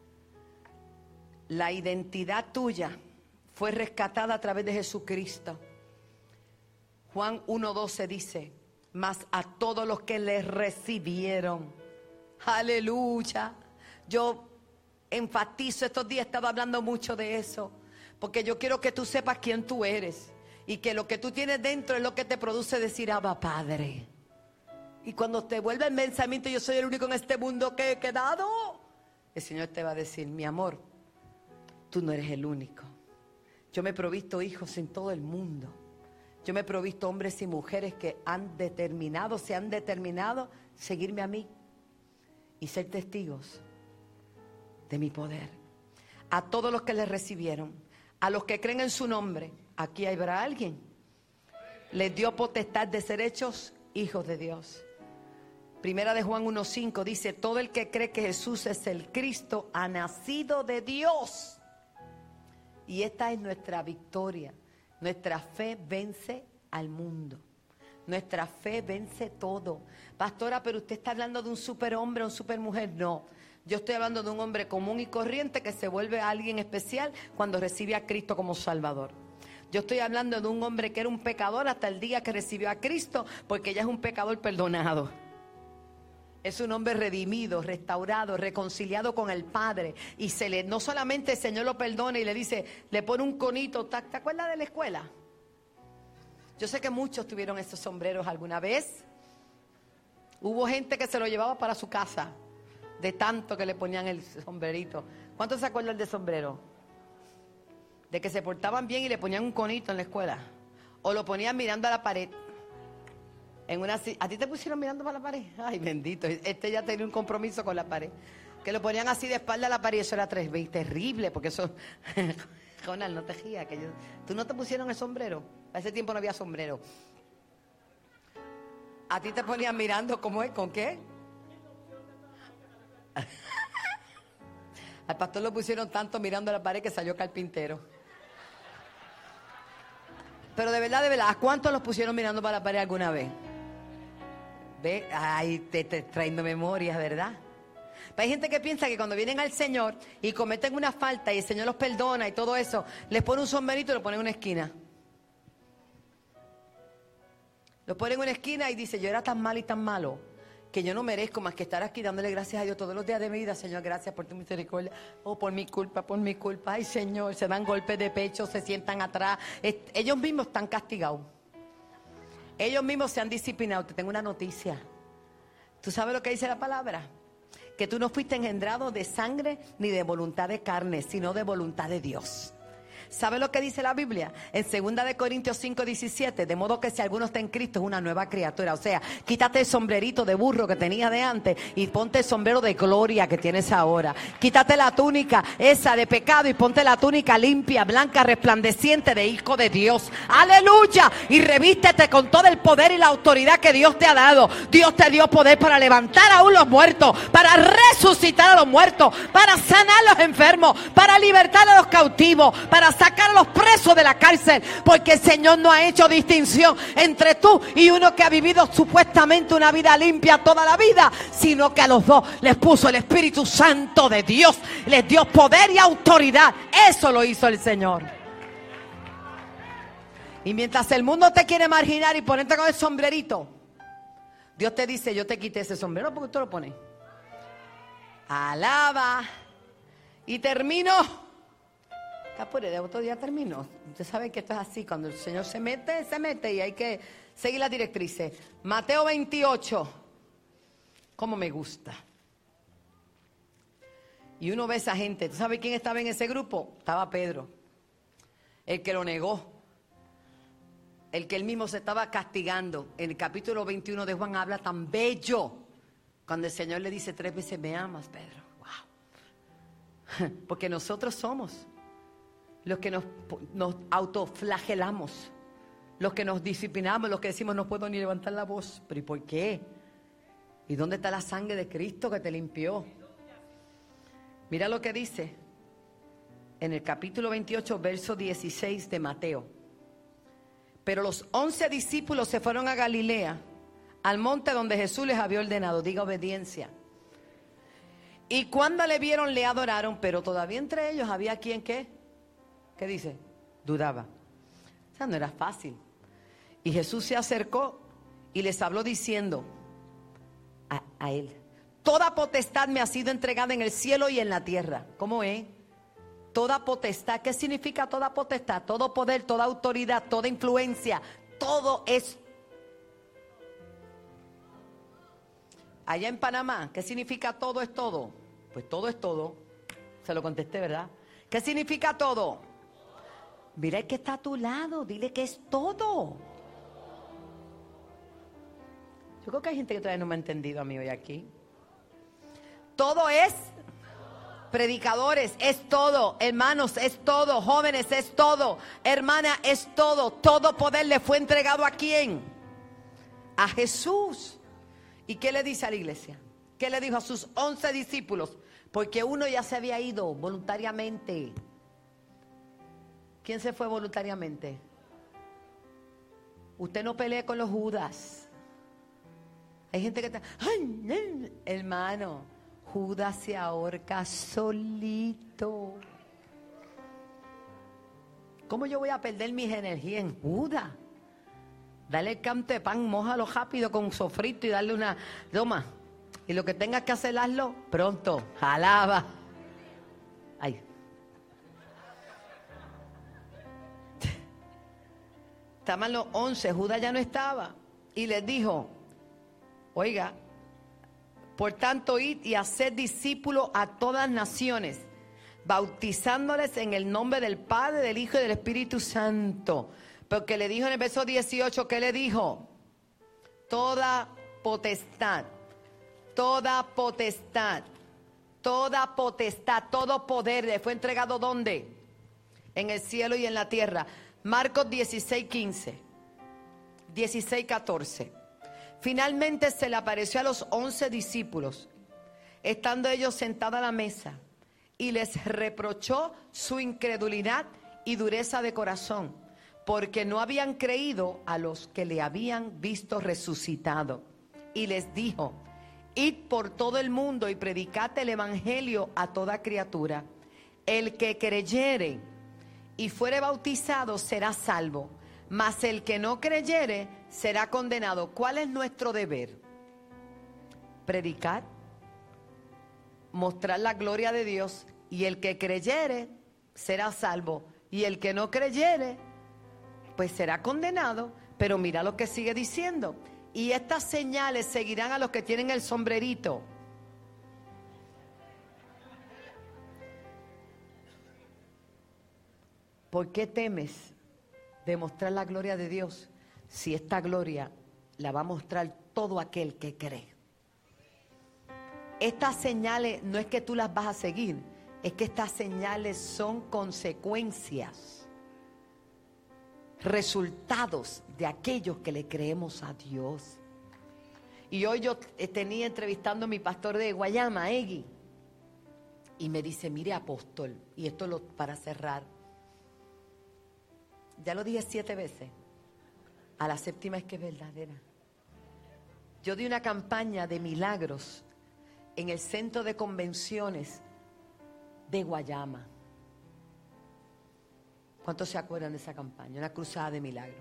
La identidad tuya fue rescatada a través de Jesucristo. Juan 1:12 dice, mas a todos los que le recibieron. Aleluya. Yo enfatizo, estos días he estado hablando mucho de eso, porque yo quiero que tú sepas quién tú eres, y que lo que tú tienes dentro es lo que te produce decir, Abba, Padre. Y cuando te vuelve el pensamiento, yo soy el único en este mundo que he quedado, el Señor te va a decir, mi amor, tú no eres el único. Yo me he provisto hijos en todo el mundo. Yo me he provisto hombres y mujeres que se han determinado seguirme a mí y ser testigos de mi poder. A todos los que le recibieron, a los que creen en su nombre, aquí habrá alguien. Les dio potestad de ser hechos hijos de Dios. Primera de Juan 1:5 dice, todo el que cree que Jesús es el Cristo ha nacido de Dios. Y esta es nuestra victoria. Nuestra fe vence al mundo. Nuestra fe vence todo. Pastora, pero usted está hablando de un superhombre o una supermujer. No, yo estoy hablando de un hombre común y corriente que se vuelve alguien especial cuando recibe a Cristo como Salvador. Yo estoy hablando de un hombre que era un pecador hasta el día que recibió a Cristo, porque ya es un pecador perdonado. Es un hombre redimido, restaurado, reconciliado con el Padre. Y no solamente el Señor lo perdona y le dice, le pone un conito. ¿Te acuerdas de la escuela? Yo sé que muchos tuvieron esos sombreros alguna vez. Hubo gente que se lo llevaba para su casa, de tanto que le ponían el sombrerito. ¿Cuántos se acuerdan del sombrero? De que se portaban bien y le ponían un conito en la escuela. O lo ponían mirando a la pared. ¿A ti te pusieron mirando para la pared? Ay, bendito. Este ya tenía un compromiso con la pared. Que lo ponían así de espalda a la pared. Eso era terrible, porque eso... Ronald, no te rías. ¿Tú no te pusieron el sombrero? A ese tiempo no había sombrero. ¿A ti te ponían mirando cómo es? ¿Con qué? Al pastor lo pusieron tanto mirando a la pared que salió carpintero. Pero de verdad, ¿a cuántos los pusieron mirando para la pared alguna vez? ¿Ve? Ay, te trayendo memorias, ¿verdad? Pero hay gente que piensa que cuando vienen al Señor y cometen una falta y el Señor los perdona y todo eso, les pone un sombrerito y lo pone en una esquina. Lo pone en una esquina y dice, yo era tan malo y tan malo que yo no merezco más que estar aquí dándole gracias a Dios todos los días de mi vida. Señor, gracias por tu misericordia. Oh, por mi culpa, por mi culpa. Ay, Señor, se dan golpes de pecho, se sientan atrás. Ellos mismos están castigados. Ellos mismos se han disciplinado. Te tengo una noticia. ¿Tú sabes lo que dice la palabra? Que tú no fuiste engendrado de sangre ni de voluntad de carne, sino de voluntad de Dios. ¿Sabe lo que dice la Biblia? En 2 de Corintios 5:17, de modo que si alguno está en Cristo es una nueva criatura. O sea, quítate el sombrerito de burro que tenías de antes y ponte el sombrero de gloria que tienes ahora. Quítate la túnica esa de pecado y ponte la túnica limpia, blanca, resplandeciente de hijo de Dios. ¡Aleluya! Y revístete con todo el poder y la autoridad que Dios te ha dado. Dios te dio poder para levantar aún los muertos, para resucitar a los muertos, para sanar a los enfermos, para libertar a los cautivos, para sacar a los presos de la cárcel, porque el Señor no ha hecho distinción entre tú y uno que ha vivido supuestamente una vida limpia toda la vida, sino que a los dos les puso el Espíritu Santo de Dios, les dio poder y autoridad. Eso lo hizo el Señor. Y mientras el mundo te quiere marginar y ponerte con el sombrerito, Dios te dice, yo te quité ese sombrero porque tú lo pones. Alaba. Y termino. Apure, otro día terminó. Usted sabe que esto es así. Cuando el Señor se mete y hay que seguir las directrices. Mateo 28. ¿Cómo me gusta? Y uno ve a esa gente. ¿Tú sabes quién estaba en ese grupo? Estaba Pedro. El que lo negó. El que él mismo se estaba castigando. En el capítulo 21 de Juan habla tan bello. Cuando el Señor le dice 3 veces, me amas, Pedro. Wow. Porque nosotros somos los que nos autoflagelamos, los que nos disciplinamos, los que decimos no puedo ni levantar la voz. ¿Pero y por qué? ¿Y dónde está la sangre de Cristo que te limpió? Mira lo que dice en el capítulo 28, verso 16 de Mateo. Pero los 11 discípulos se fueron a Galilea, al monte donde Jesús les había ordenado. Diga obediencia. Y cuando le vieron, le adoraron, pero todavía entre ellos había quien, ¿qué? ¿Qué dice? Dudaba. O sea, no era fácil. Y Jesús se acercó y les habló diciendo a él, toda potestad me ha sido entregada en el cielo y en la tierra. ¿Cómo es? Toda potestad. ¿Qué significa toda potestad? Todo poder, toda autoridad, toda influencia. Todo es. Allá en Panamá, ¿qué significa todo es todo? Pues todo es todo. Se lo contesté, ¿verdad? ¿Qué significa todo? Mira el que está a tu lado, dile que es todo. Yo creo que hay gente que todavía no me ha entendido a mí hoy aquí. Todo es, predicadores, es todo, hermanos, es todo, jóvenes, es todo, hermana, es todo. Todo poder le fue entregado ¿a quién? A Jesús. ¿Y qué le dice a la iglesia? ¿Qué le dijo a sus 11 discípulos? Porque uno ya se había ido voluntariamente. ¿Quién se fue voluntariamente? Usted no pelee con los Judas. Hay gente que está, ¡ay, hermano! Judas se ahorca solito. ¿Cómo yo voy a perder mis energías en Judas? Dale el canto de pan, mójalo rápido con sofrito y darle una toma. Y lo que tengas que hacer, hazlo pronto. Alaba. Ay. Estaban los 11, Judas ya no estaba. Y les dijo, oiga, por tanto id y haced discípulos a todas naciones, bautizándoles en el nombre del Padre, del Hijo y del Espíritu Santo. Porque le dijo en el verso 18, ¿qué le dijo? Toda potestad, toda potestad, toda potestad, todo poder le fue entregado ¿dónde? En el cielo y en la tierra. Marcos 16:15, 16:14. Finalmente se le apareció a los 11 discípulos, estando ellos sentados a la mesa. y les reprochó su incredulidad y dureza de corazón, porque no habían creído a los que le habían visto resucitado. Y les dijo: id por todo el mundo y predicad el evangelio a toda criatura. El que creyere y fuere bautizado será salvo, mas el que no creyere será condenado. ¿Cuál es nuestro deber? Predicar, mostrar la gloria de Dios, y el que creyere será salvo, y el que no creyere pues será condenado. Pero mira lo que sigue diciendo: y estas señales seguirán a los que tienen el sombrerito. ¿Por qué temes de mostrar la gloria de Dios si esta gloria la va a mostrar todo aquel que cree? Estas señales no es que tú las vas a seguir, es que estas señales son consecuencias, resultados de aquellos que le creemos a Dios. Y hoy yo tenía entrevistando a mi pastor de Guayama, Egui, y me dice: mire, apóstol, y esto para cerrar, ya lo dije 7 veces, a la 7ª es que es verdadera. Yo di una campaña de milagros en el centro de convenciones de Guayama. ¿Cuántos se acuerdan de esa campaña? Una cruzada de milagros.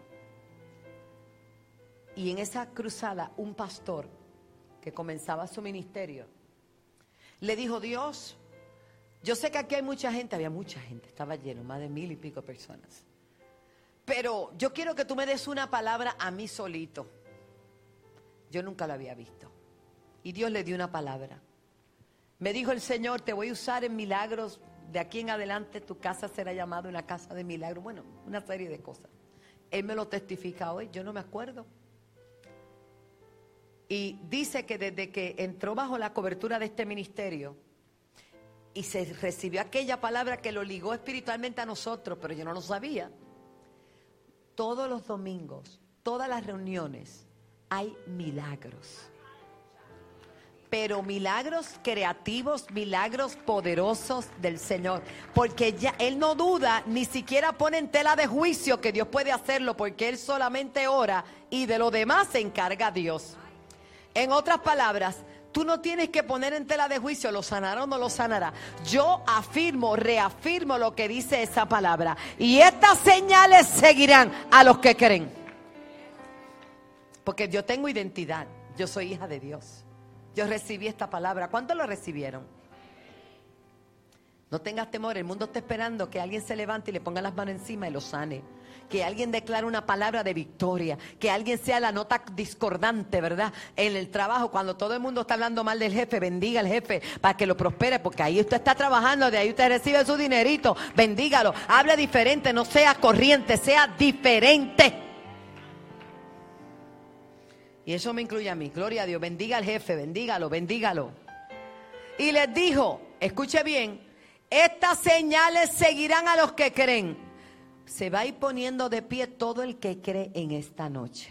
Y en esa cruzada, un pastor que comenzaba su ministerio le dijo: Dios, yo sé que aquí hay mucha gente, había mucha gente, estaba lleno, más de 1000 y pico personas, pero yo quiero que tú me des una palabra a mí solito. Yo nunca la había visto. Y Dios le dio una palabra. Me dijo el Señor: te voy a usar en milagros. De aquí en adelante tu casa será llamada una casa de milagros. Bueno, una serie de cosas. Él me lo testifica hoy, yo no me acuerdo. Y dice que desde que entró bajo la cobertura de este ministerio y se recibió aquella palabra que lo ligó espiritualmente a nosotros, pero yo no lo sabía, todos los domingos, todas las reuniones, hay milagros. Pero milagros creativos, milagros poderosos del Señor. Porque ya Él no duda, ni siquiera pone en tela de juicio que Dios puede hacerlo, porque Él solamente ora y de lo demás se encarga Dios. En otras palabras, tú no tienes que poner en tela de juicio, ¿lo sanará o no lo sanará? Yo afirmo, reafirmo lo que dice esa palabra. Y estas señales seguirán a los que creen. Porque yo tengo identidad, yo soy hija de Dios. Yo recibí esta palabra. ¿Cuántos lo recibieron? No tengas temor, el mundo está esperando que alguien se levante y le ponga las manos encima y lo sane. Que alguien declare una palabra de victoria. Que alguien sea la nota discordante, ¿verdad? En el trabajo, cuando todo el mundo está hablando mal del jefe, bendiga al jefe para que lo prospere, porque ahí usted está trabajando, de ahí usted recibe su dinerito. Bendígalo, hable diferente, no sea corriente, sea diferente. Y eso me incluye a mí. Gloria a Dios. Bendiga al jefe, bendígalo, bendígalo. Y les dijo, escuche bien: estas señales seguirán a los que creen. Se va a ir poniendo de pie todo el que cree en esta noche.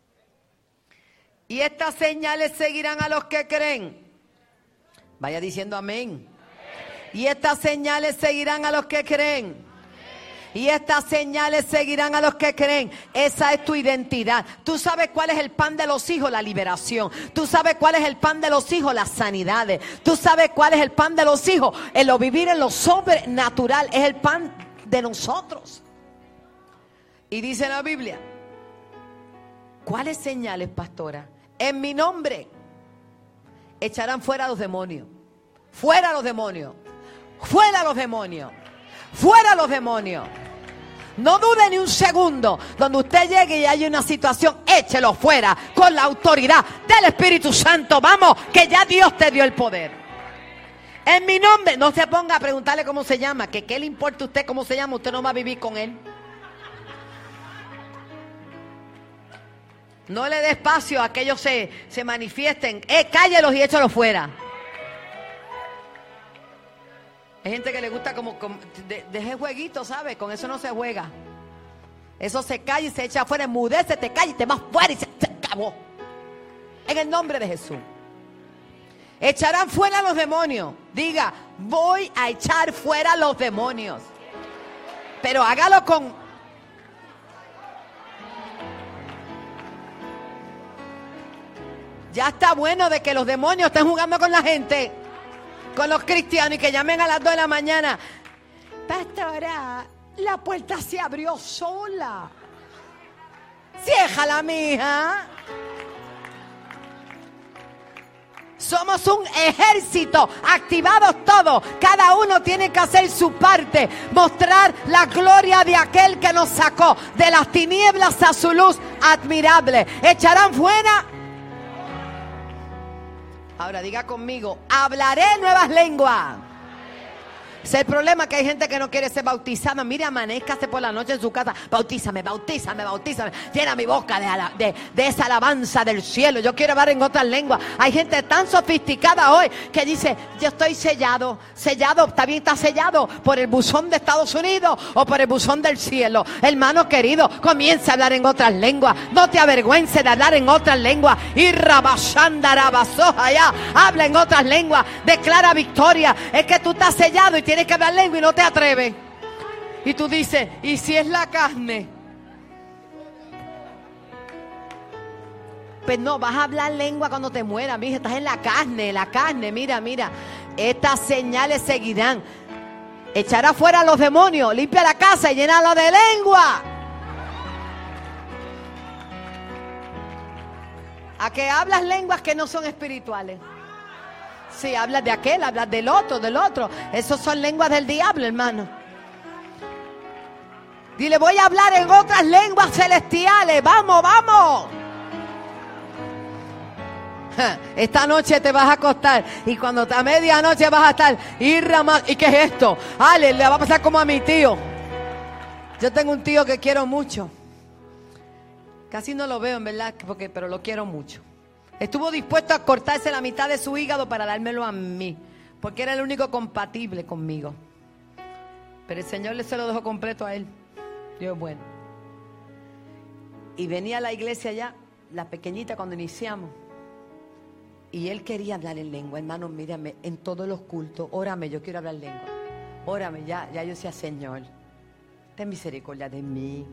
Y estas señales seguirán a los que creen. Vaya diciendo amén. Y estas señales seguirán a los que creen. Y estas señales seguirán a los que creen. Esa es tu identidad. Tú sabes cuál es el pan de los hijos, la liberación. Tú sabes cuál es el pan de los hijos, las sanidades. Tú sabes cuál es el pan de los hijos, el lo vivir en lo sobrenatural. Es el pan de nosotros. Y dice la Biblia: ¿cuáles señales, pastora? En mi nombre echarán fuera a los demonios. Fuera a los demonios. Fuera a los demonios. Fuera a los demonios. No dude ni un segundo. Donde usted llegue y haya una situación, échelo fuera con la autoridad del Espíritu Santo. Vamos, que ya Dios te dio el poder. En mi nombre. No se ponga a preguntarle cómo se llama. Que qué le importa a usted cómo se llama. Usted no va a vivir con él. No le dé espacio a que ellos se manifiesten. Cállelos y échalos fuera. Hay gente que le gusta como deje jueguito, ¿sabe? Con eso no se juega. Eso se calla y se echa afuera. Enmudece, te calla y te vas fuera y se acabó. En el nombre de Jesús. Echarán fuera los demonios. Diga, voy a echar fuera los demonios. Pero hágalo con... Ya está bueno de que los demonios estén jugando con la gente, con los cristianos, y que llamen a las 2 de la mañana. Pastora, la puerta se abrió sola. Ciéjala, mija. Somos un ejército, activados todos. Cada uno tiene que hacer su parte, mostrar la gloria de aquel que nos sacó de las tinieblas a su luz admirable. Echarán fuera. Ahora diga conmigo, hablaré nuevas lenguas. Es el problema, que hay gente que no quiere ser bautizada. Mire, amanezcase por la noche en su casa. Bautízame, bautízame, bautízame. Llena mi boca de esa alabanza del cielo. Yo quiero hablar en otras lenguas. Hay gente tan sofisticada hoy que dice, yo estoy sellado. Sellado, está bien, está sellado por el buzón de Estados Unidos o por el buzón del cielo. Hermano querido, comienza a hablar en otras lenguas. No te avergüences de hablar en otras lenguas. Y rabashandarabasoja ya. Habla en otras lenguas. Declara victoria. Es que tú estás sellado y tienes que hablar lengua y no te atreves. Y tú dices, ¿y si es la carne? Pues no, vas a hablar lengua cuando te mueras, mija. Estás en la carne, mira. Estas señales seguirán. Echará fuera a los demonios, limpia la casa y llénala de lengua. ¿A que hablas lenguas que no son espirituales? Sí, hablas de aquel, hablas del otro. Esos son lenguas del diablo, hermano. Dile, voy a hablar en otras lenguas celestiales. Vamos. Esta noche te vas a acostar y cuando a medianoche vas a estar ¿y qué es esto? Ale, le va a pasar como a mi tío. Yo tengo un tío que quiero mucho. Casi no lo veo, en verdad, pero lo quiero mucho. Estuvo dispuesto a cortarse la mitad de su hígado para dármelo a mí, porque era el único compatible conmigo. Pero el Señor se lo dejó completo a él. Dios es bueno. Y venía a la iglesia ya, la pequeñita, cuando iniciamos. Y él quería hablar en lengua. Hermano, mírame, en todos los cultos, órame, yo quiero hablar lengua. Órame, ya yo decía, Señor, ten misericordia de mí.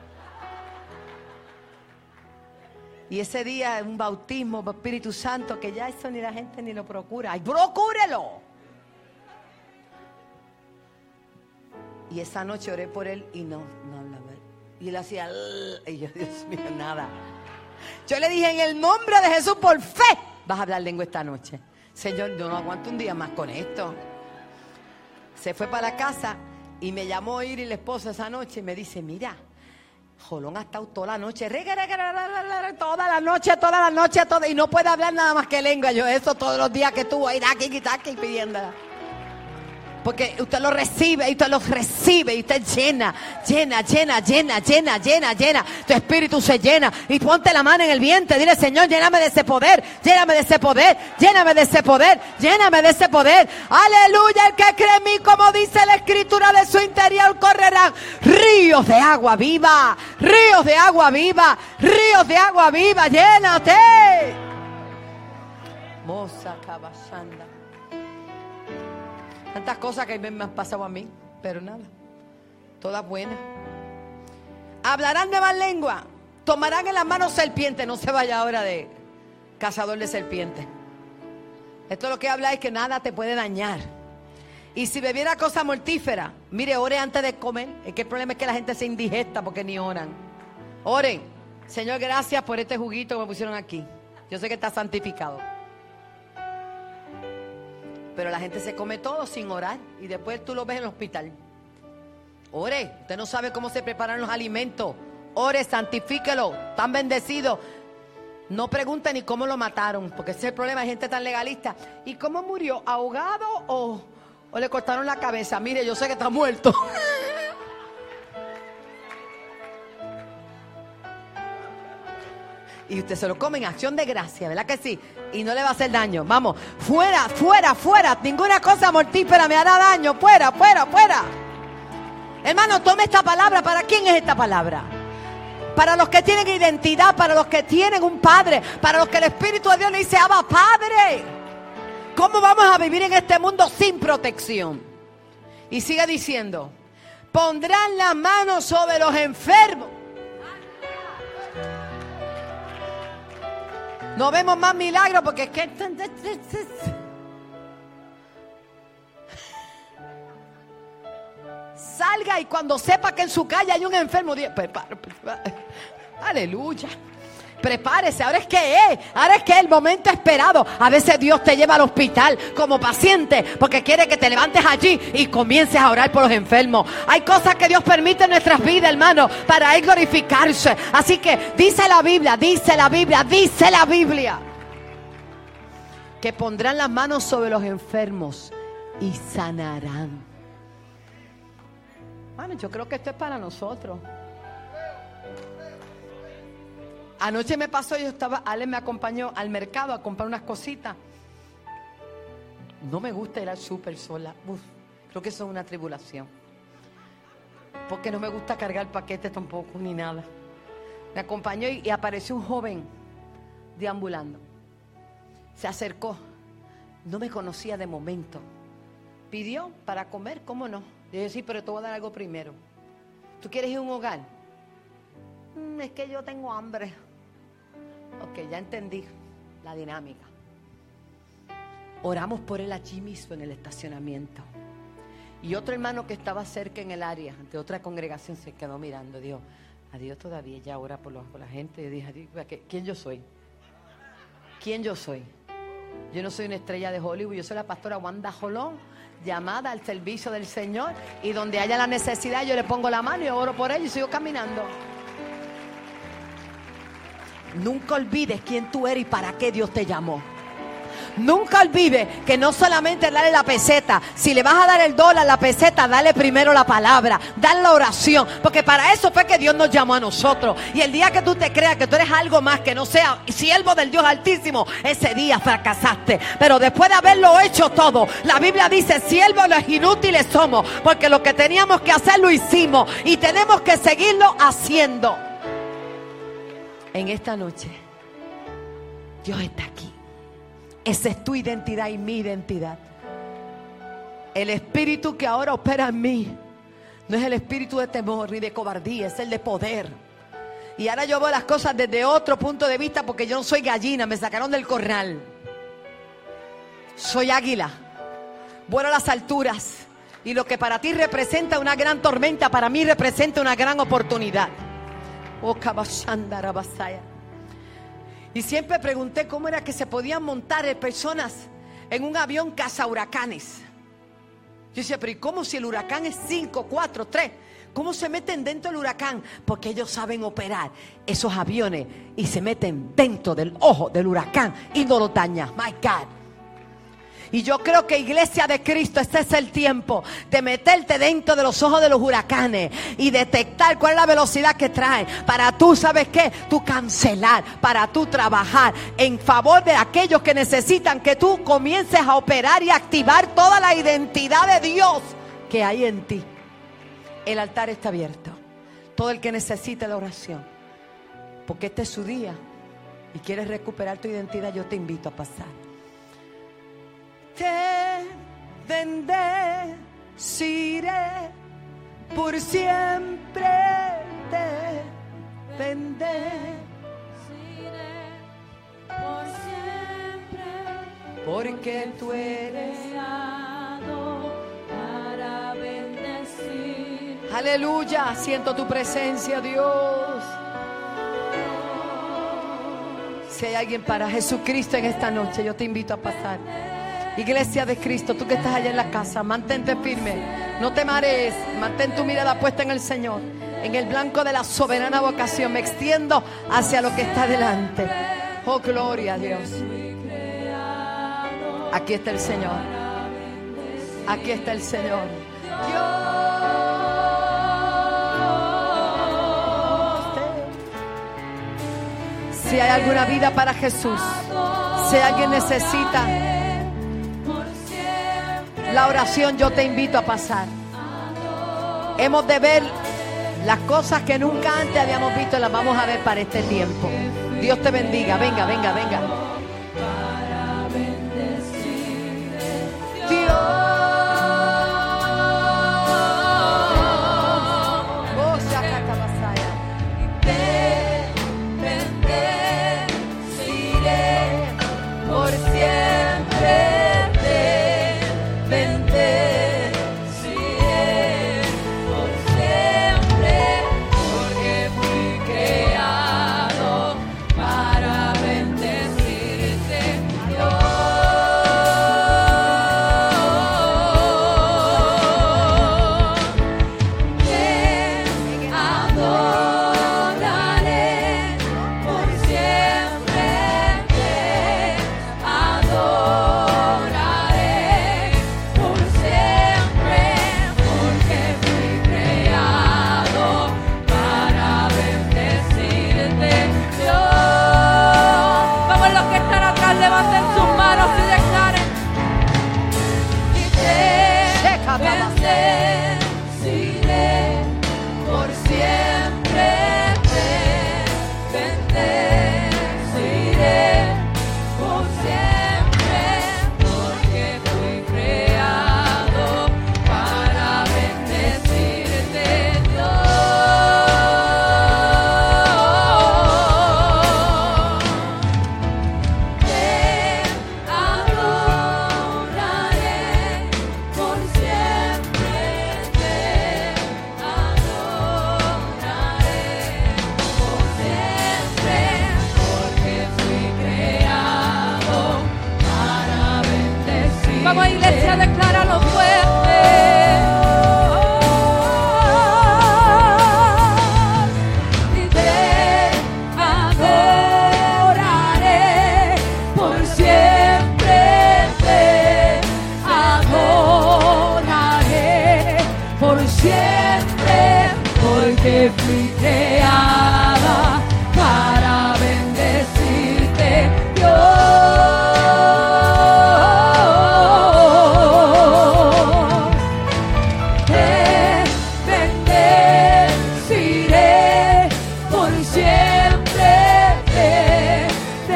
Y ese día, un bautismo por Espíritu Santo, que ya eso ni la gente ni lo procura. ¡Ay, procúrelo! Y esa noche oré por él y no hablaba. Y él hacía, y yo, Dios mío, nada. Yo le dije, en el nombre de Jesús, por fe, vas a hablar lengua esta noche. Señor, yo no aguanto un día más con esto. Se fue para la casa y me llamó Iris, la esposa, esa noche, y me dice, mira, Jolón ha estado toda la noche, toda la noche, y no puede hablar nada más que lengua. Yo eso todos los días que estuvo ahí, aquí pidiéndola. Porque usted lo recibe, y usted llena. Tu espíritu se llena. Y ponte la mano en el vientre, dile, Señor, lléname de ese poder. Aleluya, el que cree en mí, como dice la escritura, de su interior correrán ríos de agua viva, llénate. Moza caballanda. Tantas cosas que me han pasado a mí, pero nada, todas buenas. Hablarán de más lengua, tomarán en las manos serpientes. No se vaya ahora de cazador de serpientes. Esto lo que habla es que nada te puede dañar. Y si bebiera cosa mortífera, mire, ore antes de comer. Es que el problema es que la gente se indigesta porque ni oran. Oren, Señor, gracias por este juguito que me pusieron aquí. Yo sé que está santificado. Pero la gente se come todo sin orar y después tú lo ves en el hospital. Ore, usted no sabe cómo se preparan los alimentos. Ore, santifíquelo, tan bendecido. No pregunte ni cómo lo mataron, porque ese es el problema, hay gente tan legalista. ¿Y cómo murió? ¿Ahogado o le cortaron la cabeza? Mire, yo sé que está muerto. Y usted se lo come en acción de gracia, ¿verdad que sí? Y no le va a hacer daño. Vamos, fuera. Ninguna cosa mortífera me hará daño. Fuera. Hermano, tome esta palabra. ¿Para quién es esta palabra? Para los que tienen identidad, para los que tienen un padre, para los que el Espíritu de Dios le dice, Abba, Padre. ¿Cómo vamos a vivir en este mundo sin protección? Y sigue diciendo, pondrán las manos sobre los enfermos. No vemos más milagros porque es que... Salga y cuando sepa que en su calle hay un enfermo, diga, aleluya. Prepárese, ahora es que es el momento esperado. A veces Dios te lleva al hospital como paciente porque quiere que te levantes allí y comiences a orar por los enfermos. Hay cosas que Dios permite en nuestras vidas, hermano, para Él glorificarse. Así que dice la Biblia, que pondrán las manos sobre los enfermos y sanarán. Bueno, yo creo que esto es para nosotros. Anoche me pasó, Ale me acompañó al mercado a comprar unas cositas. No me gusta ir al súper sola. Creo que eso es una tribulación. Porque no me gusta cargar paquetes tampoco, ni nada. Me acompañó y apareció un joven deambulando. Se acercó. No me conocía de momento. Pidió para comer, ¿cómo no? Yo dije, sí, pero te voy a dar algo primero. ¿Tú quieres ir a un hogar? Es que yo tengo hambre. Ok, ya entendí la dinámica. Oramos por él allí mismo en el estacionamiento. Y otro hermano que estaba cerca en el área de otra congregación se quedó mirando. Dijo, a Dios todavía ella ora por la gente. Y dije, ¿quién yo soy? ¿Quién yo soy? Yo no soy una estrella de Hollywood. Yo soy la pastora Wanda Jolón, llamada al servicio del Señor. Y donde haya la necesidad yo le pongo la mano y oro por él y sigo caminando. Nunca olvides quién tú eres y para qué Dios te llamó. Nunca olvides que no solamente darle la peseta. Si le vas a dar el dólar, la peseta, dale primero la palabra, dale la oración, porque para eso fue que Dios nos llamó a nosotros. Y el día que tú te creas que tú eres algo más que no sea siervo del Dios Altísimo, ese día fracasaste. Pero después de haberlo hecho todo, la Biblia dice, siervos los inútiles somos, porque lo que teníamos que hacer lo hicimos y tenemos que seguirlo haciendo. En esta noche, Dios está aquí. Esa es tu identidad y mi identidad. El espíritu que ahora opera en mí no es el espíritu de temor ni de cobardía, es el de poder. Y ahora yo veo las cosas desde otro punto de vista porque yo no soy gallina, me sacaron del corral. Soy águila, vuelo a las alturas. Y lo que para ti representa una gran tormenta, para mí representa una gran oportunidad. Y siempre pregunté cómo era que se podían montar personas en un avión cazahuracanes. Yo decía, pero ¿y cómo si el huracán es 5, 4, 3? ¿Cómo se meten dentro del huracán? Porque ellos saben operar esos aviones y se meten dentro del ojo del huracán y no lo dañan. My God. Y yo creo que iglesia de Cristo, este es el tiempo de meterte dentro de los ojos de los huracanes y detectar cuál es la velocidad que trae para tú, ¿sabes qué? Tú cancelar, para tú trabajar en favor de aquellos que necesitan que tú comiences a operar y activar toda la identidad de Dios que hay en ti. El altar está abierto. Todo el que necesite la oración, porque este es su día y quieres recuperar tu identidad, yo te invito a pasar. Te bendeciré por siempre, te bendeciré por siempre, porque tú eres creado para bendecir. Aleluya, siento tu presencia, Dios. Si hay alguien para Jesucristo en esta noche, yo te invito a pasar. Iglesia de Cristo, tú que estás allá en la casa, mantente firme, no te marees, mantén tu mirada puesta en el Señor, en el blanco de la soberana vocación. Me extiendo hacia lo que está delante. Oh, gloria a Dios. Aquí está el Señor. Aquí está el Señor. Si hay alguna vida para Jesús, si alguien necesita la oración, yo te invito a pasar. Hemos de ver las cosas que nunca antes habíamos visto, las vamos a ver para este tiempo. Dios te bendiga. Venga, venga, venga. iglesia declara lo fuerte. Y te adoraré por siempre. Te adoraré por siempre, porque fui creada para bendecirte, Dios. Te bendeciré por siempre, te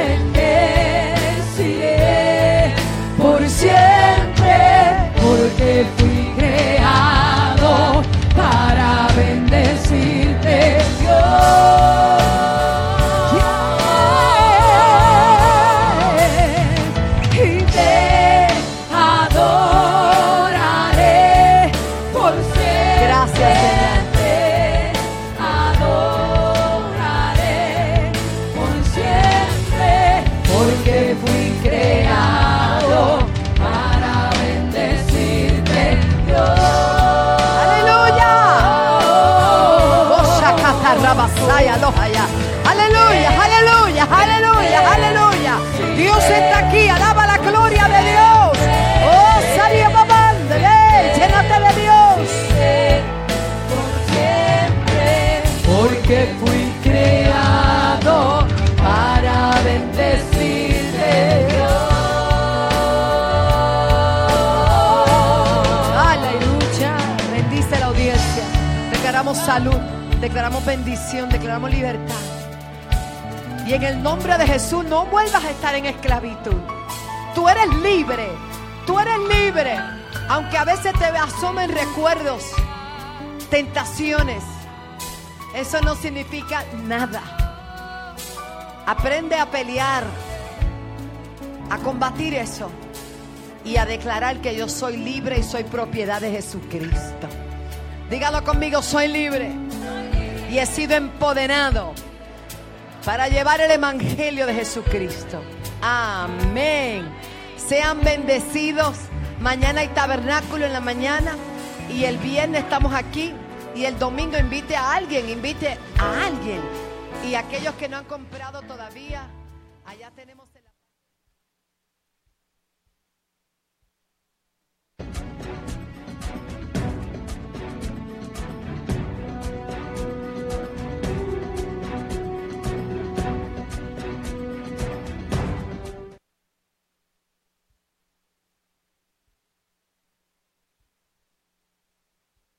bendeciré por siempre, porque fui creado para bendecirte, Dios. Y te adoraré por siempre. Gracias, Señor. Te adoraré por siempre, porque fui creado para bendecirte, Dios. ¡Aleluya! Aleluya, aleluya, aleluya, aleluya. Dios está aquí, alaba la gloria de Dios. Oh, salía babándole, llénate de Dios. Por siempre, porque fui creado para bendecirte, Dios. Aleluya, bendice la audiencia. Declaramos salud, declaramos bendición, declaramos libertad. Y en el nombre de Jesús no vuelvas a estar en esclavitud. Tú eres libre, tú eres libre. Aunque a veces te asomen recuerdos, tentaciones, eso no significa nada. Aprende a pelear, a combatir eso y a declarar que yo soy libre y soy propiedad de Jesucristo. Dígalo conmigo, soy libre y he sido empoderado para llevar el evangelio de Jesucristo. Amén. Sean bendecidos. Mañana hay tabernáculo en la mañana y el viernes estamos aquí y el domingo invite a alguien. Y aquellos que no han comprado todavía, allá tenemos el